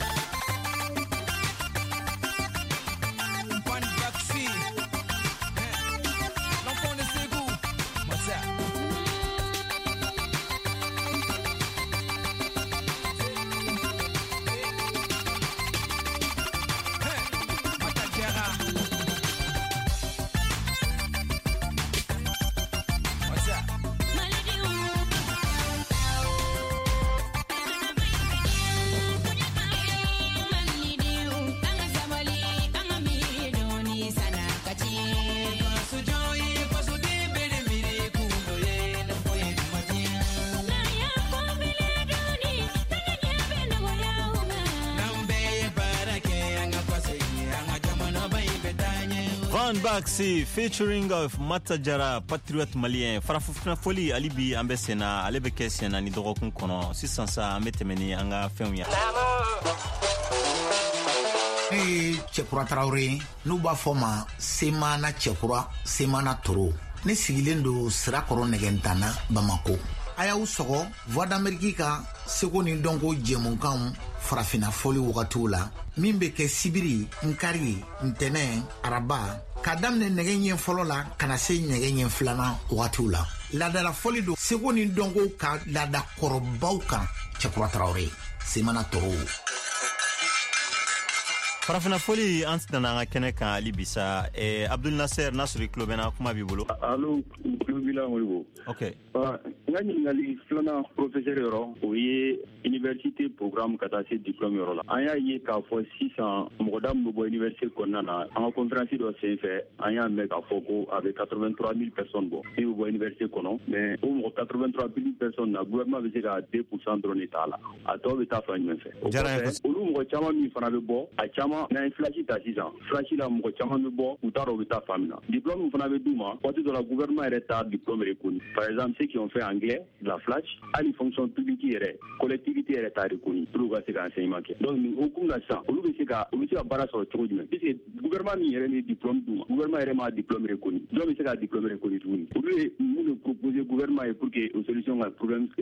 Van Baxi featuring of Matajara Patriot Malien Farafufna Foli Alibi Ambesena Alebeke Sena ni dogokun kono sisan sa ametemeni anga fenya Chekura Traoré n'u b'a fɔ ma Semana Chekura Semana Toro ne sigilen do Sirakɔrɔ Nɛgɛntana Bamako a y'aw sɔgɔ Voix d'Amérique ka seko ni dɔnko jɛmukanw farafina foli wagatiw la min bɛ kɛ sibiri nkari ntɛnɛ araba ka daminɛ nɛgɛ ɲɛ fɔlɔ la kana se nɛgɛ ɲɛ filanan wagatiw la laadala foli do seko ni dɔnko ka laada kɔrɔbaw kan Chekura Traoré Semana Toro farafina foli an tɛna an ka kɛnɛ kan hali bisa Abdul Nasser Nasri kulo bɛna kuma b'i bolo allo Bila Moribo. Ok. Nga ɲininkali filanan professeur yɔrɔ o ye université programme ka taa se diplôme yɔrɔ la. An y'a ye k'a fɔ sisan mɔgɔ da min bɛ bɔ université kɔnɔna na an ka conférence dɔ senfɛ an y'a mɛn k'a fɔ ko a bɛ 83 000 personnes bɔ min bɛ bɔ université kɔnɔ mais o mɔgɔ 83 000 personnes na gouvernement bɛ se ka 2% dɔrɔn de t'a la a tɔ bɛ taa fan jumɛn fɛ. O kɔfɛ olu mɔgɔ caman min fana bɛ bɔ a caman n'an ye flash ta sisan flash la mɔgɔ caman bɛ bɔ u t'a dɔn u bɛ taa fan min na diplôme fana bɛ d'u ma waati dɔ la gouvernement yɛrɛ t'a diplôme reconnu par exemple ceux qui ont fait anglais de la flash hali fonction publique yɛrɛ collectivité yɛrɛ t'a reconnu pour ka se ka enseignement kɛ donc nin hukumu la sisan olu bɛ se ka baara sɔrɔ cogo jumɛn puisque gouvernement min yɛrɛ ni diplôme d'u ma gouvernement yɛrɛ m'a diplôme reconnu donc bɛ se ka diplôme reconnu tuguni olu ye mun de proposer gouvernement ye pour que solution ka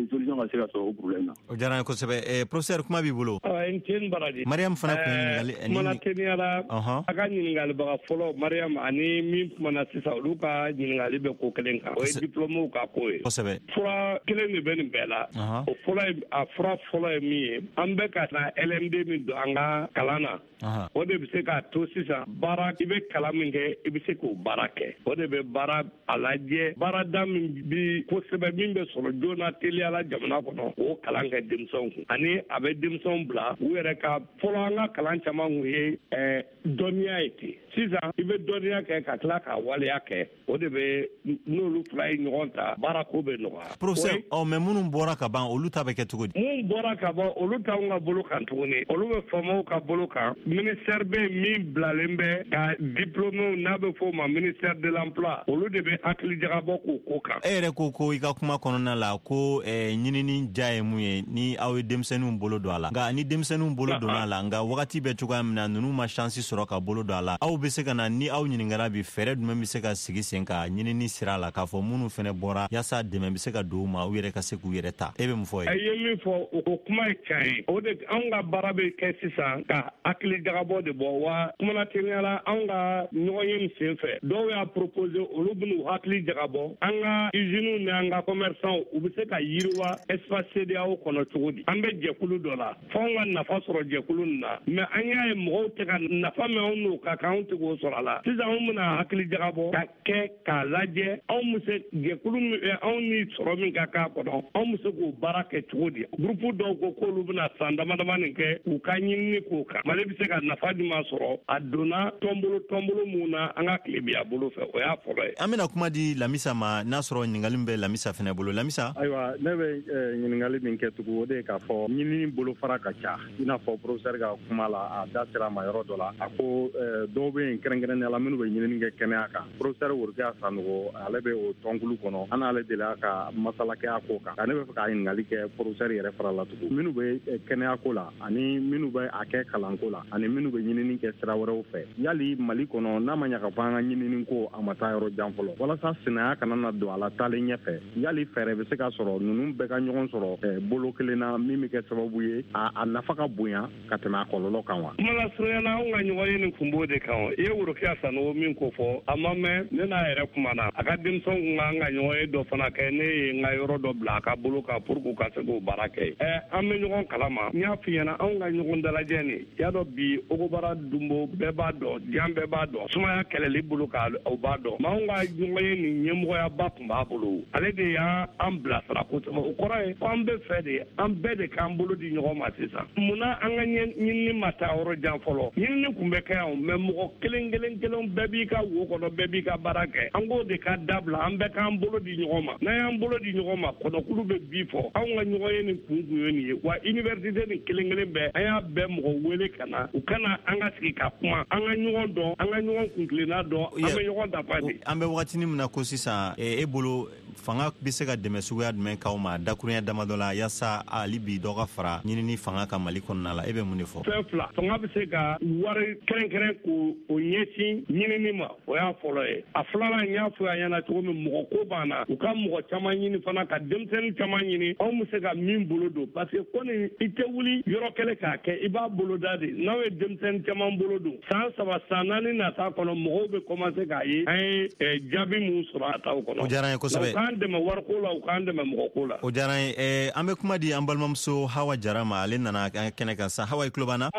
se ka sɔrɔ o problème na. O diyara n ye kosɛbɛ professeur kuma b'i bolo. n tɛ baraji. Mariam fana kun ɲininkali. Kumana teliyara a ka ɲininkalibaga fɔlɔ Mariam ani min kumana sisan olu ka ɲininkali bɛ ko kelen kan o ye diplômew ka ko ye. Kosɛbɛ. Fura kelen de bɛ nin bɛɛ la. O fura fɔlɔ ye min ye an bɛ ka na LMD min don an ka kalan na. O de bɛ se k'a to sisan baara i bɛ kalan min kɛ i bɛ se k'o baara kɛ o de bɛ baara a lajɛ baarada min bi kosɛbɛ min bɛ sɔrɔ joona teliyala jamana kɔnɔ o kalan kɛ denmisɛnw kun ani a bɛ denmisɛnw bila u yɛrɛ ka fɔlɔ an ka kalan caman kun ye dɔnniya ye ten sisan i bɛ dɔnniya kɛ ka tila k'a waleya kɛ o de bɛ n'olu fila ye ɲɔgɔn ta baara ko bɛ nɔgɔya. Professeur mais minnu bɔra ka ban olu ta bɛ kɛ cogo di? Minnu bɔra ka ban olu t'anw ka bolo kan tuguni olu bɛ faamaw ka bolo kan ministère bɛ min bilalen bɛ ka diplômew n'a bɛ fɔ o ma ministère de l'emploi olu de bɛ hakili jagabɔ k'o ko kan. E yɛrɛ ko i ka kuma kɔnɔna la ko ɲinini ja ye mun ye ni aw ye denmisɛnninw bolo don a la nka ni denmisɛnninw bolo donna a la nka wagati bɛ cogoya min na ninnu ma chance sɔrɔ ka bolo don a la aw bɛ se ka na ni aw ɲininkara bi fɛɛrɛ jumɛn bɛ se ka sigi sen ka ɲinini sira la k'a fɔ minnu fɛnɛ bɔra yaasa dɛmɛ bɛ se ka don u ma u yɛrɛ ka se k'u yɛrɛ ta e bɛ mun fɔ ye? A ye min fɔ o kuma ye tiɲɛ ye o de anw ka baara bɛ kɛ sisan ka hakili jagabɔ de bɔ wa kumana teliyala anw ka ɲɔgɔn ye nin sen fɛ dɔw y'a proposer olu bɛn'u hakili jagabɔ an ka usines ni an ka commerçants u bɛ se ka yiriwa espace CEDEAO kɔnɔ cogo di an bɛ jɛkulu dɔ la fɔ an ka nafa sɔrɔ jɛkulu nin na mais an y'a ye mɔgɔw tɛ ka nafa min anw n'o ka kan anw tɛ k'o sɔrɔ a la sisan anw bɛna hakili jagabɔ ka kɛ k'a lajɛ anw bɛ se jɛkulu min anw ni sɔrɔ min ka k'a kɔnɔ anw bɛ se k'o baara kɛ cogo di groupe dɔw ko k'olu bɛna san dama dama nin kɛ u ka ɲinini k'o kan Mali bɛ se ka nafa jumɛn sɔrɔ a donna tɔnbolo mun na an ka tilebiya bolo fɛ o y'a fɔlɔ ye. An bɛna kuma di Lamisa ma n'a sɔrɔ ɲininkali bɛ Lamisa fɛnɛ bolo Lamisa. Ayiwa ne bɛ ɲininkali min kɛ tugun o de ye k'a fɔ ɲinini bolofara ka ca i n'a fɔ professeur ka kuma la a da sera a ma yɔrɔ dɔ la a ko dɔw bɛ yen kɛrɛnkɛrɛnnenya la minnu bɛ ɲinini kɛ kɛnɛya kan professeur Worokɛ Sanogo ale bɛ o tɔnkulu kɔnɔ an n'ale delila ka masala kɛ a ko kan ne bɛ fɛ ka ɲininkali kɛ professeur yɛrɛ fara la tugun minnu bɛ kɛnɛya ko la ani minnu bɛ a kɛ kalanko la ani minnu bɛ ɲinini kɛ sira wɛrɛw fɛ yali Mali kɔnɔ n'a ma ɲɛ ka fɔ an ka ɲinini ko a ma taa yɔrɔ jan fɔlɔ walasa sinaya kana na don a la taalen ɲɛfɛ yali fɛɛrɛ bɛ se ka sɔrɔ ninnu bɛɛ ka ɲɔgɔn sɔrɔ bolo kelen na min bɛ kɛ sababu ye a nafa ka bonya ka tɛmɛ a kɔlɔlɔ kan wa. Kuma la surunyana anw ka ɲɔgɔn ye nin kun b'o de kan i ye Worokɛ Sanogo min ko fɔ a ma mɛn ne n'a yɛrɛ kumana a ka denmisɛnw kun kan ka ɲɔgɔn ye dɔ fana kɛ ne ye n ka yɔrɔ dɔ bila a ka bolo kan pour que u ka se k'o baara kɛ an bɛ ɲɔgɔn kalama n y'a f'i ɲɛna anw ka ɲɔgɔn dalajɛ nin y'a dɔn bi Ogobara Dumbo bɛɛ b'a dɔn Dian bɛɛ b'a dɔn sumaya kɛlɛli bolo kan o b'a dɔn mais anw ka ɲɔgɔn ye nin ɲɛmɔgɔyaba tun b'a bolo ale de y'an bilasira kosɛbɛ o kɔrɔ ye ko an bɛ fɛ de an bɛɛ de k'an bolo di ɲɔgɔn ma sisan munna an ka ɲinini ma taa yɔrɔ jan fɔlɔ ɲinini kun bɛ kɛ yan mais mɔgɔ kelen bɛɛ b'i ka wo kɔnɔ bɛɛ b'i ka baara kɛ an k'o de ka dabila an bɛɛ k'an bolo di ɲɔgɔn ma n'an y'an bolo di ɲɔgɔn ma kɔnɔkulu bɛ bi fɔ anw ka ɲɔgɔn ye nin kun ye nin ye wa université nin kelen bɛɛ an y'a bɛɛ mɔgɔ wele ka na u kana an ka sigi ka kuma an ka ɲɔgɔn dɔn an ka ɲɔgɔn kuntilenna dɔn an bɛ ɲɔgɔn dafa de. An bɛ wagatinin min na ko sisan e bolo fanga bɛ se ka dɛmɛ suguya jumɛn k'aw ma dakurunya damadɔ la yaasa hali bi dɔ ka fara ɲinini fanga ka Mali kɔnɔna la e bɛ mun de fɔ? Fɛn fila fanga bɛ se ka wari kɛrɛnkɛrɛn k'o ɲɛsin ɲinini ma o y'a fɔlɔ ye a filanan n y'a fɔ a ɲɛna cogo min mɔgɔ ko b'an na u ka mɔgɔ caman ɲini fana ka denmisɛnnin caman ɲini anw bɛ se ka min bolo don parce que ko nin i tɛ wuli yɔrɔ kelen k'a kɛ i b'a bolo da de n'aw ye denmisɛnnin caman bolo don san 3 san 4 nata kɔnɔ mɔgɔw bɛ commencer k'a ye an ye jaabi min sɔrɔ a taw kɔnɔ. O diyara n ye kosɛbɛ. U k'an dɛmɛ wariko la u k'an dɛmɛ mɔgɔko la. O diyara n ye an bɛ kuma di an balimamuso Hawa Jara ma ale nana kɛnɛ kan sa Hawa i tulo b'an na? Awɔ n tulo b'a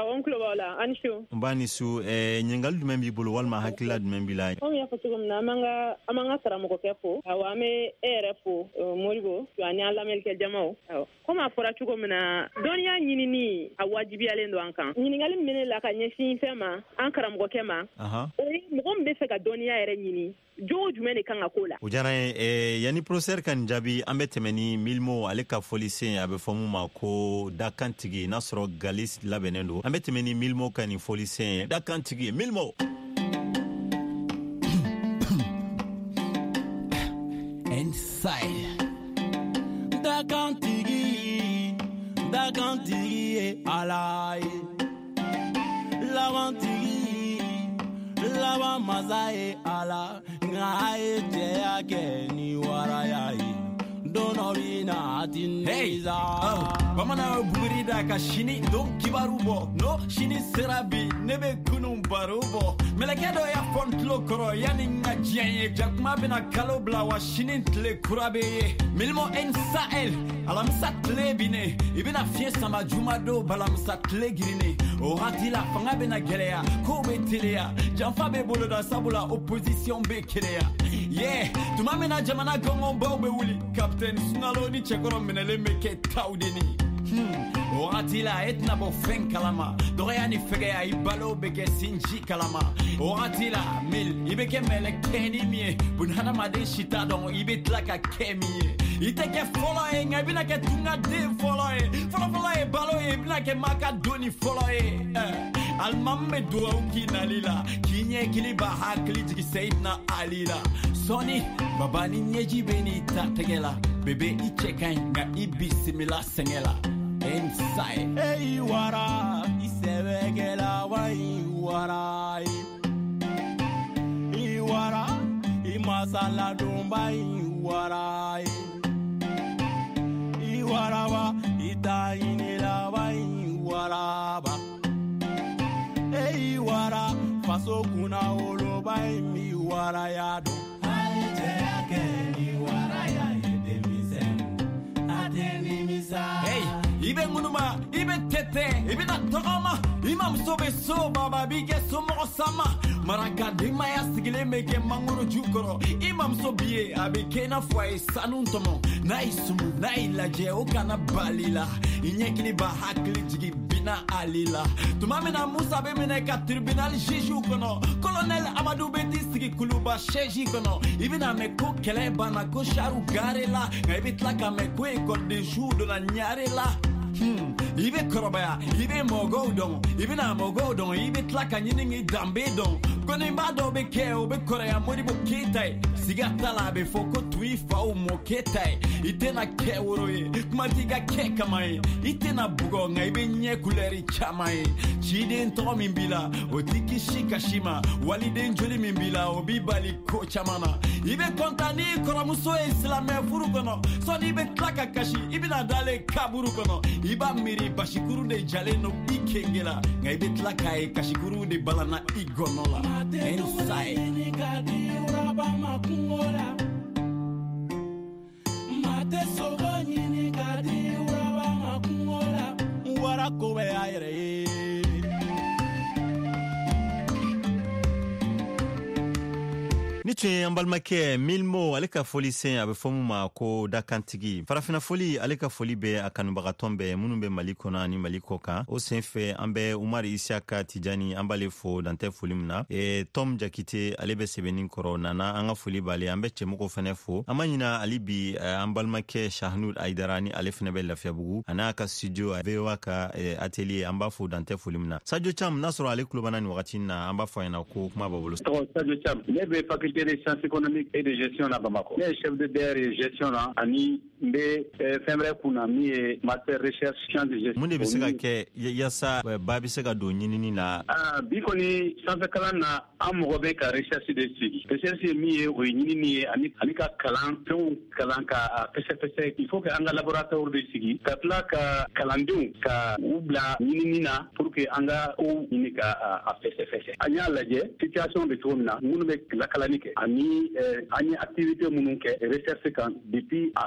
la ansho mbani su nyengal du membi bulu walma hakila du membi la on ya fatu na amanga saramo ko kefo awame erefo morigo to ani ala melke jamao koma fora chugo mina donia nyinini awajibi alendo ankan nyingali mene la ka nyesin fema ankara mo kema mo be fe ka donia ere nyini joju mene kan akola o jara yani professeur kan jabi ambetemeni milmo ale ka folise abe fomu mako dakantigi nasro galis labenendo ambetemeni milmo kan folise dakantigi milmo inside dakantigi alai lava mazae ala ngae te ake ni warayai donorina atiniza bamana burida ka shini don kibarubo no shini serabi nebe kunum barubo melekedo ya fontlo koro yani ngajiye jakma bina kalobla wa shini tle kurabe milmo en sael alam satle bine ibina fiesta majumado balam satle girine o hatila fanga bina gelea ko betelea jamfa be boloda sabula opposition be kelea tuma mena jamana gongo baube wuli captain sungalo ni chekoro menele meke taudeni o atila etna bo fen kalama doyani fege ibalo bege sinji kalama o atila mil ibeke mele keni mie bunhana made shita don ibetla ka kemi iteke follow ngabina ke tunga de follow balo ibina ke maka doni follow almamme duwa ukinalila kinye kiliba hakli jiki saidna alila soni babani nyeji beni tategela bebe ichekanga ibisimila sengela inside hey wara isebegela wa iwara imasala domba iwara wa itainela wa iwara hey wara faso kuna oloba mi wara yado hey ibe ngunuma ibe tete ibe na togoma imam sobe so baba bige so mo sama maraka de maya sigile meke mangoro jukoro imam so bie abike na foi sanuntomo na isumu na ilaje okana balila inyekini ba hakli jigi bina alila tumame na musa be mene ka tribunal jiju kono colonel amadou beti sigi kuluba sheji kono ibina me ko kele bana ko sharu garela ngabitla ka me ko école de jour de la nyarela ibe korobaya ibe mogodon ibe na mogodon ibe tlaka nyingi dambe don kone mbado be ke obe korea modi bo kitai sigatala be foko twifa o moketai itena ke woroye kumatiga ke kamai itena bugo ngaibe nye kuleri chamai chiden to mimbila otiki shikashima waliden joli mimbila obi bali ko chamana ibe kontani koromuso islame furugono so ibe tlaka kashi ibe na dale kaburu kono iba miri bashikuru de jaleno ikengela ngaibe tlaka e kashikuru de balana igonola inside mate sogo nyini kadi uraba makungola wara kobe aire ni tun an balimakɛ milmo ale ka foli sen a bɛ fɔ mu ma ko dakantigi farafina foli ale ka foli bɛ a kanubagatɔn bɛɛ minnu bɛ mali kɔnɔ ani mali kɔ kan o sen fɛ an bɛ umari isaka tijani an b'ale fo dantɛ foli min na tom jakite ale bɛ sɛbɛnni kɔrɔ nana an ka foli b'ale an bɛ cɛmɔgɔ fɛnɛ fo an ma ɲina ali bi an balimakɛ shahnud aidara ni ale fɛnɛ bɛ lafiyabugu a n'a ka studio voa ka atelier an b'a fo dantɛ foli min na sadio cham n'a sɔrɔ ale kulobana ni wagati na an b'a fɔ ɲɛna ko kuma b'a bolo sadio cham ne bɛ faculté de sciences économiques et de gestion à Bamako. Je suis chef de DR et gestion là, ani mbe femre kuna mi master recherche sciences de gestion. Mun de bɛ se ka kɛ yasa ba bɛ se ka don ɲinini na. Bi kɔni sanfɛ kalan na an mɔgɔ bɛ ka recherche de sigi. Recherche ye min ye o ye ɲinini ye ani ka kalan fɛnw kalan ka fɛsɛfɛsɛ. Il faut que an ka laboratoire de sigi ka tila ka kalandenw ka u bila ɲinini na pour que an ka kow ɲini ka fɛsɛfɛsɛ. An y'a lajɛ situation bɛ cogo min na minnu bɛ lakalani kɛ ani an ye activité minnu kɛ recherche kan depuis a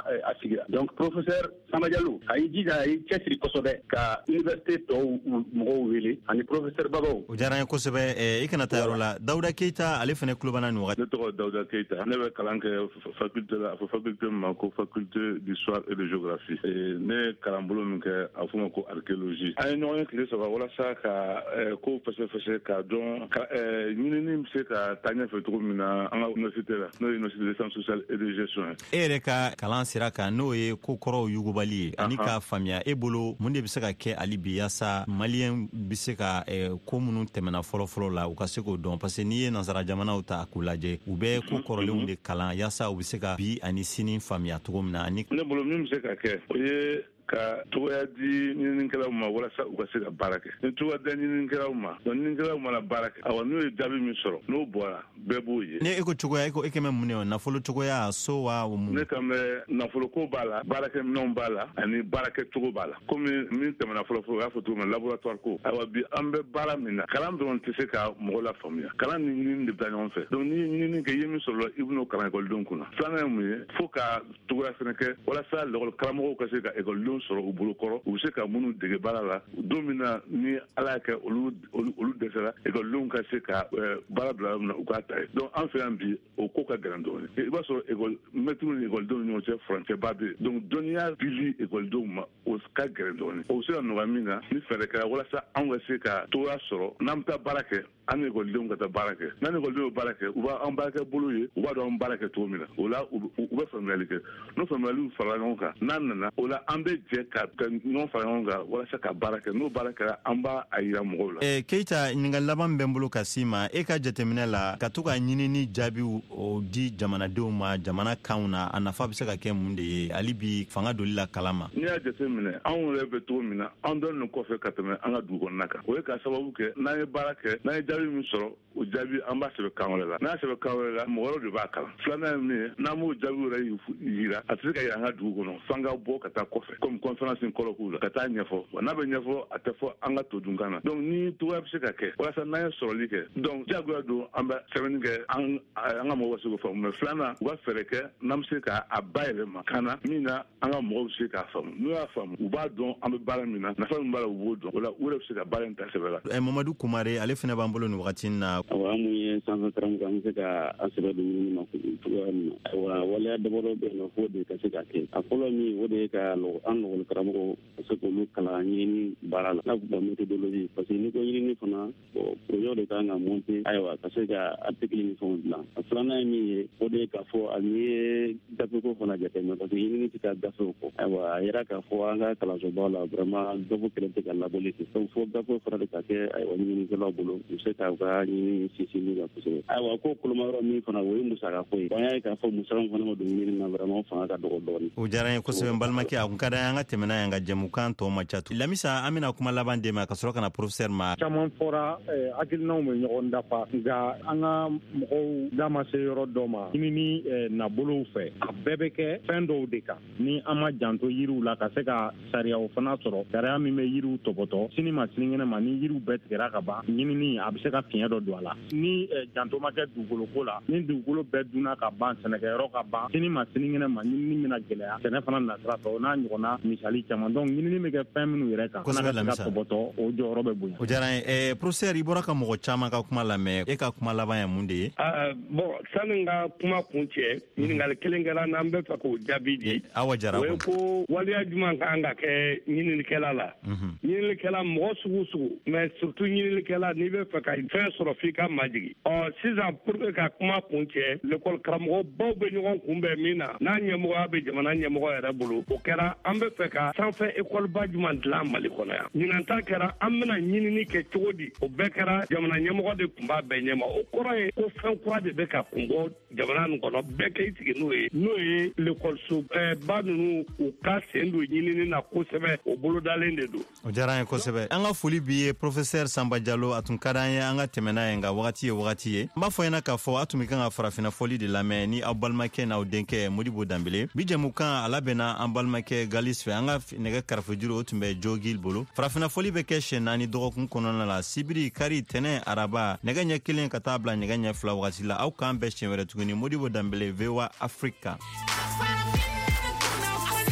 sigira donc professeur Samba Diallo ay jija ay cɛsiri kosɛbɛ ka université tɔw mɔgɔw wele ani professeur Babaw. O diyara n ye kosɛbɛ. I kana taa yɔrɔ la. Dawuda Keita ale fana tulo b'an na nin wagati. Ne tɔgɔ Dawuda Keita. Ne bɛ kalan kɛ faculté la, faculté min ma ko faculté d'histoire et de géographie. Ne ye kalanbolo min kɛ a fɔ ma ko archéologie. An ye ɲɔgɔn ye tile saba walasa ka ko fɛsɛfɛsɛ k'a dɔn ɲinini bɛ se ka taa ɲɛfɛ cogo min na an ka université la n'o ye université des sciences sociales et de gestion ye. E yɛrɛ ka kalan sira kan n'o ye ko kɔrɔw yugubali ye ani k'a faamuya e bolo mun de bɛ se ka kɛ hali bi yaasa maliyɛn bɛ se ka ko minnu tɛmɛna fɔlɔfɔlɔ la u ka se k'o dɔn parce que n'i ye nansara jamanaw ta k'u lajɛ u bɛ ko kɔrɔlenw de kalan yaasa u bɛ se ka bi ani sini faamuya cogo min na. Ne bolo min bɛ se ka kɛ o ye ka togoya di ɲininikɛlaw ma walasa u ka se ka baara kɛ ni togoya da ɲininikɛlaw ma donc ɲininikɛlaw mana baara kɛ awa n'u ye jaabi min sɔrɔ n'o bɔra bɛɛ b'o ye. Ne e ko cogoya e kɛmɛ mun ne nafolo cogoya so wa mun. Ne kan bɛ nafoloko b'a la baarakɛminɛnw b'a la ani baarakɛcogo b'a la komi min tɛmɛna fɔlɔfɔlɔ u y'a fɔ cogo min laboratoire ko awa bi an bɛ baara min na kalan dɔrɔn tɛ se ka mɔgɔ la faamuya kalan ni ɲinini de bɛ taa ɲɔgɔn fɛ donc ni ɲinini kɛ i ye min sɔrɔ la i bɛn'o kalan ekɔlidenw kunna filanan ye mun ye fo ka togoya fɛnɛ kɛ walasa lakɔli karamɔgɔw ka se ka ekɔlidenw sɔrɔ u bolo kɔrɔ u bɛ se ka minnu dege baara la don min na ni ala y'a kɛ olu dɛsɛra ekɔlidenw ka se ka baara bila yɔrɔ min na u k'a ta ye donc an fɛ yan bi o ko ka gɛlɛn dɔɔni i b'a sɔrɔ mɛtiriw ni ekɔlidenw ni ɲɔgɔn cɛ furancɛba bɛ yen donc dɔnniya dili ekɔlidenw ma o ka gɛlɛn dɔɔni o bɛ se ka nɔgɔya min na ni fɛɛrɛ kɛra walasa anw ka se ka togoya sɔrɔ n'an bɛ taa baara kɛ an ni ekɔlidenw ka taa baara kɛ n'an ni ekɔlidenw ye baara kɛ u b'an baarakɛ bolo ye u b'a dɔn an baara kɛ cogo min na o la u bɛ faamuyali kɛ n'o faamuyaliw farala ɲɔgɔn kan n'an nana o la an bɛ jɛ ka ɲɔgɔn fara ɲɔgɔn kan walasa ka baara kɛ n'o baara kɛra an b'a yira mɔgɔw la. Keita ɲininkali laban min bɛ n bolo ka s'i ma e ka jateminɛ la ka to ka ɲinini jaabiw o di jamanadenw ma jamana kanw na a nafa bɛ se ka kɛ mun de ye hali bi fanga doli la kalan ma. N'i y'a jateminɛ anw yɛrɛ bɛ cogo min na an dɔn nin kɔfɛ ka tɛmɛ an ka dugu kɔnɔna kan o ye ka sababu kɛ n'an ye baara kɛ n'an ye jaabi min sɔrɔ o jaabi an b'a sɛbɛn kan wɛrɛ la n'a sɛbɛn kan wɛrɛ la mɔgɔ wɛrɛw de b'a kalan filanan ye min ye n'an b'o jaabi yɛrɛ yira a tɛ se ka yira an ka dugu kɔnɔ f'an ka bɔ ka taa kɔfɛ komi conférence kɔrɔ k'u la ka taa ɲɛfɔ wa n'a bɛ ɲɛfɔ a tɛ fɔ an ka to dunkan na donc ni togoya bɛ se ka kɛ walasa n'an ye sɔrɔli kɛ donc diyagoya don an bɛ sɛbɛnni kɛ an ka mɔgɔw ka se k'o faamu mais filanan u ka fɛɛrɛ kɛ n'an bɛ se k'a bayɛlɛma kan na min na an ka mɔgɔw bɛ se k'a faamu n'u y'a faamu u b'a dɔn an bɛ baara min na nafa min b'a la u b'o dɔn o la u yɛrɛ bɛ se ka baara in ta sɛbɛn la. Mamadu Kumare ale fana b'an bolo nin wagati in na. Awɔ an mun ye sanfɛ karamɔgɔ an bɛ se ka an sɛbɛn don ɲinini ma cogoya min na ayiwa waleya damadɔ bɛ yen nɔ f'o de ka se ka kɛ a fɔlɔ min o de ye ka an lakɔli karamɔgɔ ka se k'olu kalan ɲinini baara la n'a fɔ méthodologie parce que n'i ko ɲinini fana projet de kan ka monter ayiwa ka se ka article ni fɛnw dilan a filanan ye min ye o de ye k'a fɔ ani ye gafeko fana jateminɛ parce que ɲinini tɛ taa gafew kɔ ayiwa a yɛrɛ k'a fɔ an ka kalansobaw la vraiment gafe kɛlɛ tɛ ka labɔli kɛ donc fo gafe fana de ka kɛ ayiwa ɲininikɛlaw bolo u bɛ se ka u ka ɲinini sinsin min kan kosɛbɛ ayiwa ko kolomayɔrɔ min fana o ye musaka ko ye an y'a ye k'a fɔ musaka fana ma don ɲinini na vraiment fanga ka dɔgɔ dɔɔni. O diyara n ye kosɛbɛ n balimakɛ a kun ka d'an ye an ka tɛmɛ n'a ye an ka jɛmukan tɔ ma ca Lamisa an bɛna kuma laban d'e ma ka sɔrɔ ka na professeur ma. Caman fɔra hakilinaw bɛ ɲɔgɔn dafa nka an ka mɔgɔw da ma se yɔrɔ dɔ ma ɲinini nabolow fɛ a bɛɛ bɛ kɛ fɛn dɔw de kan ni an ma janto yiriw la ka se ka sariyaw fana sɔrɔ sariya min bɛ yiriw tɔbɔtɔ sini ma sinikɛnɛ ma ni yiriw bɛɛ tigɛra ka ban ɲinini a bɛ se ka fiɲɛ dɔ don a la ni janto ma kɛ dugukolo ko la ni dugukolo bɛɛ dunna ka ban sɛnɛkɛyɔrɔ ka ban sini ma sinikɛnɛ ma ɲinini bɛna gɛlɛya sɛnɛ fana nasira fɛ o n'a ɲɔgɔnna misali caman donc ɲinini bɛ kɛ fɛn minnu yɛrɛ kan fana ka se ka tɔbɔtɔ o jɔyɔrɔ bɛ bonya. O diyara n ye professeur i bɔra ka mɔgɔ caman ka kuma lamɛn e ka kuma laban ye mun de ye. Bon sani n ka kuma kun cɛ ɲininkali kelen kɛra n'an bɛ fɛ k'o jaabi di awa jara o ye ko waleya jumɛn kan ka kɛ ɲininikɛla la ɲininikɛla mɔgɔ sugu sugu mais surtout ɲininikɛla n'i bɛ fɛ ka fɛn sɔrɔ f'i ka majigi sisan pour que ka kuma kun cɛ l'école karamɔgɔ baw bɛ ɲɔgɔn kunbɛn min na n'a ɲɛmɔgɔya bɛ jamana ɲɛmɔgɔ yɛrɛ bolo o kɛra an bɛ fɛ ka sanfɛ école ba jumɛn dilan Mali kɔnɔ yan ɲinan ta kɛra an bɛna ɲinini kɛ cogo di o bɛɛ kɛra jamana ɲɛmɔgɔ de tun b'a bɛɛ ɲɛma o kɔrɔ ye ko fɛn kura de bɛ ka kun bɔ jamana nin kɔnɔ bɛɛ k'i sigi n'o ye l'école ba ninnu u ka sen don ɲinini na kosɛbɛ o bolodalen de don. O diyara an ye kosɛbɛ an ka foli b'i ye professeur Samba Diallo a tun ka d'an ye an ka tɛmɛ n'a ye nka wagati ye n b'a fɔ ɲɛna k'a fɔ a tun bɛ kan ka farafina fɔli de lamɛn ni aw balimakɛ n'aw denkɛ Modibo Danbele bi jɛmukan a labɛnna an balimakɛ Galis fɛ an ka nɛgɛ kɛrɛfɛjuru o tun bɛ Jogil bolo farafina fɔli bɛ kɛ siɲɛ 4 dɔgɔkun kɔnɔna la sibiri kari tɛnɛ araba nɛgɛ ɲɛ 1 ka taa bila nɛgɛ ɲɛ 2 wagati la aw k'an bɛɛ siɲɛ wɛrɛ tuguni Modibo Danbele VOA Africa.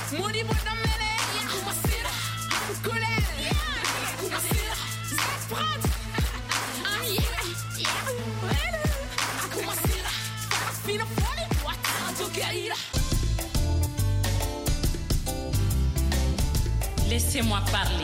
Moribo Dambele, Kumasira, Kulele, Kumasira, Zeprat, Kumasira, Fina Foli, Watato. Laissez-moi parler.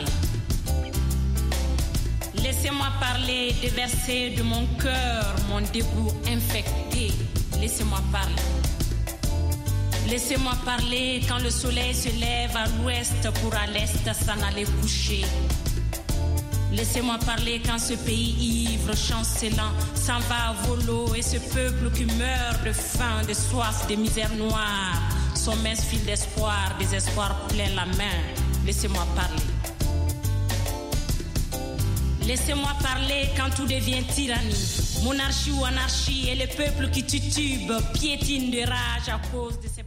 Laissez-moi parler, déverser de mon cœur mon dégoût infecté. Laissez-moi parler. Laissez-moi parler quand le soleil se lève à l'ouest pour à l'est s'en aller coucher. Laissez-moi parler quand ce pays ivre, chancelant, s'en va à volo et ce peuple qui meurt de faim, de soif, de misère noire. Son mince fil d'espoir, désespoir plein la main. Laissez-moi parler. Laissez-moi parler quand tout devient tyrannie, monarchie ou anarchie et le peuple qui titube, piétine de rage à cause de ces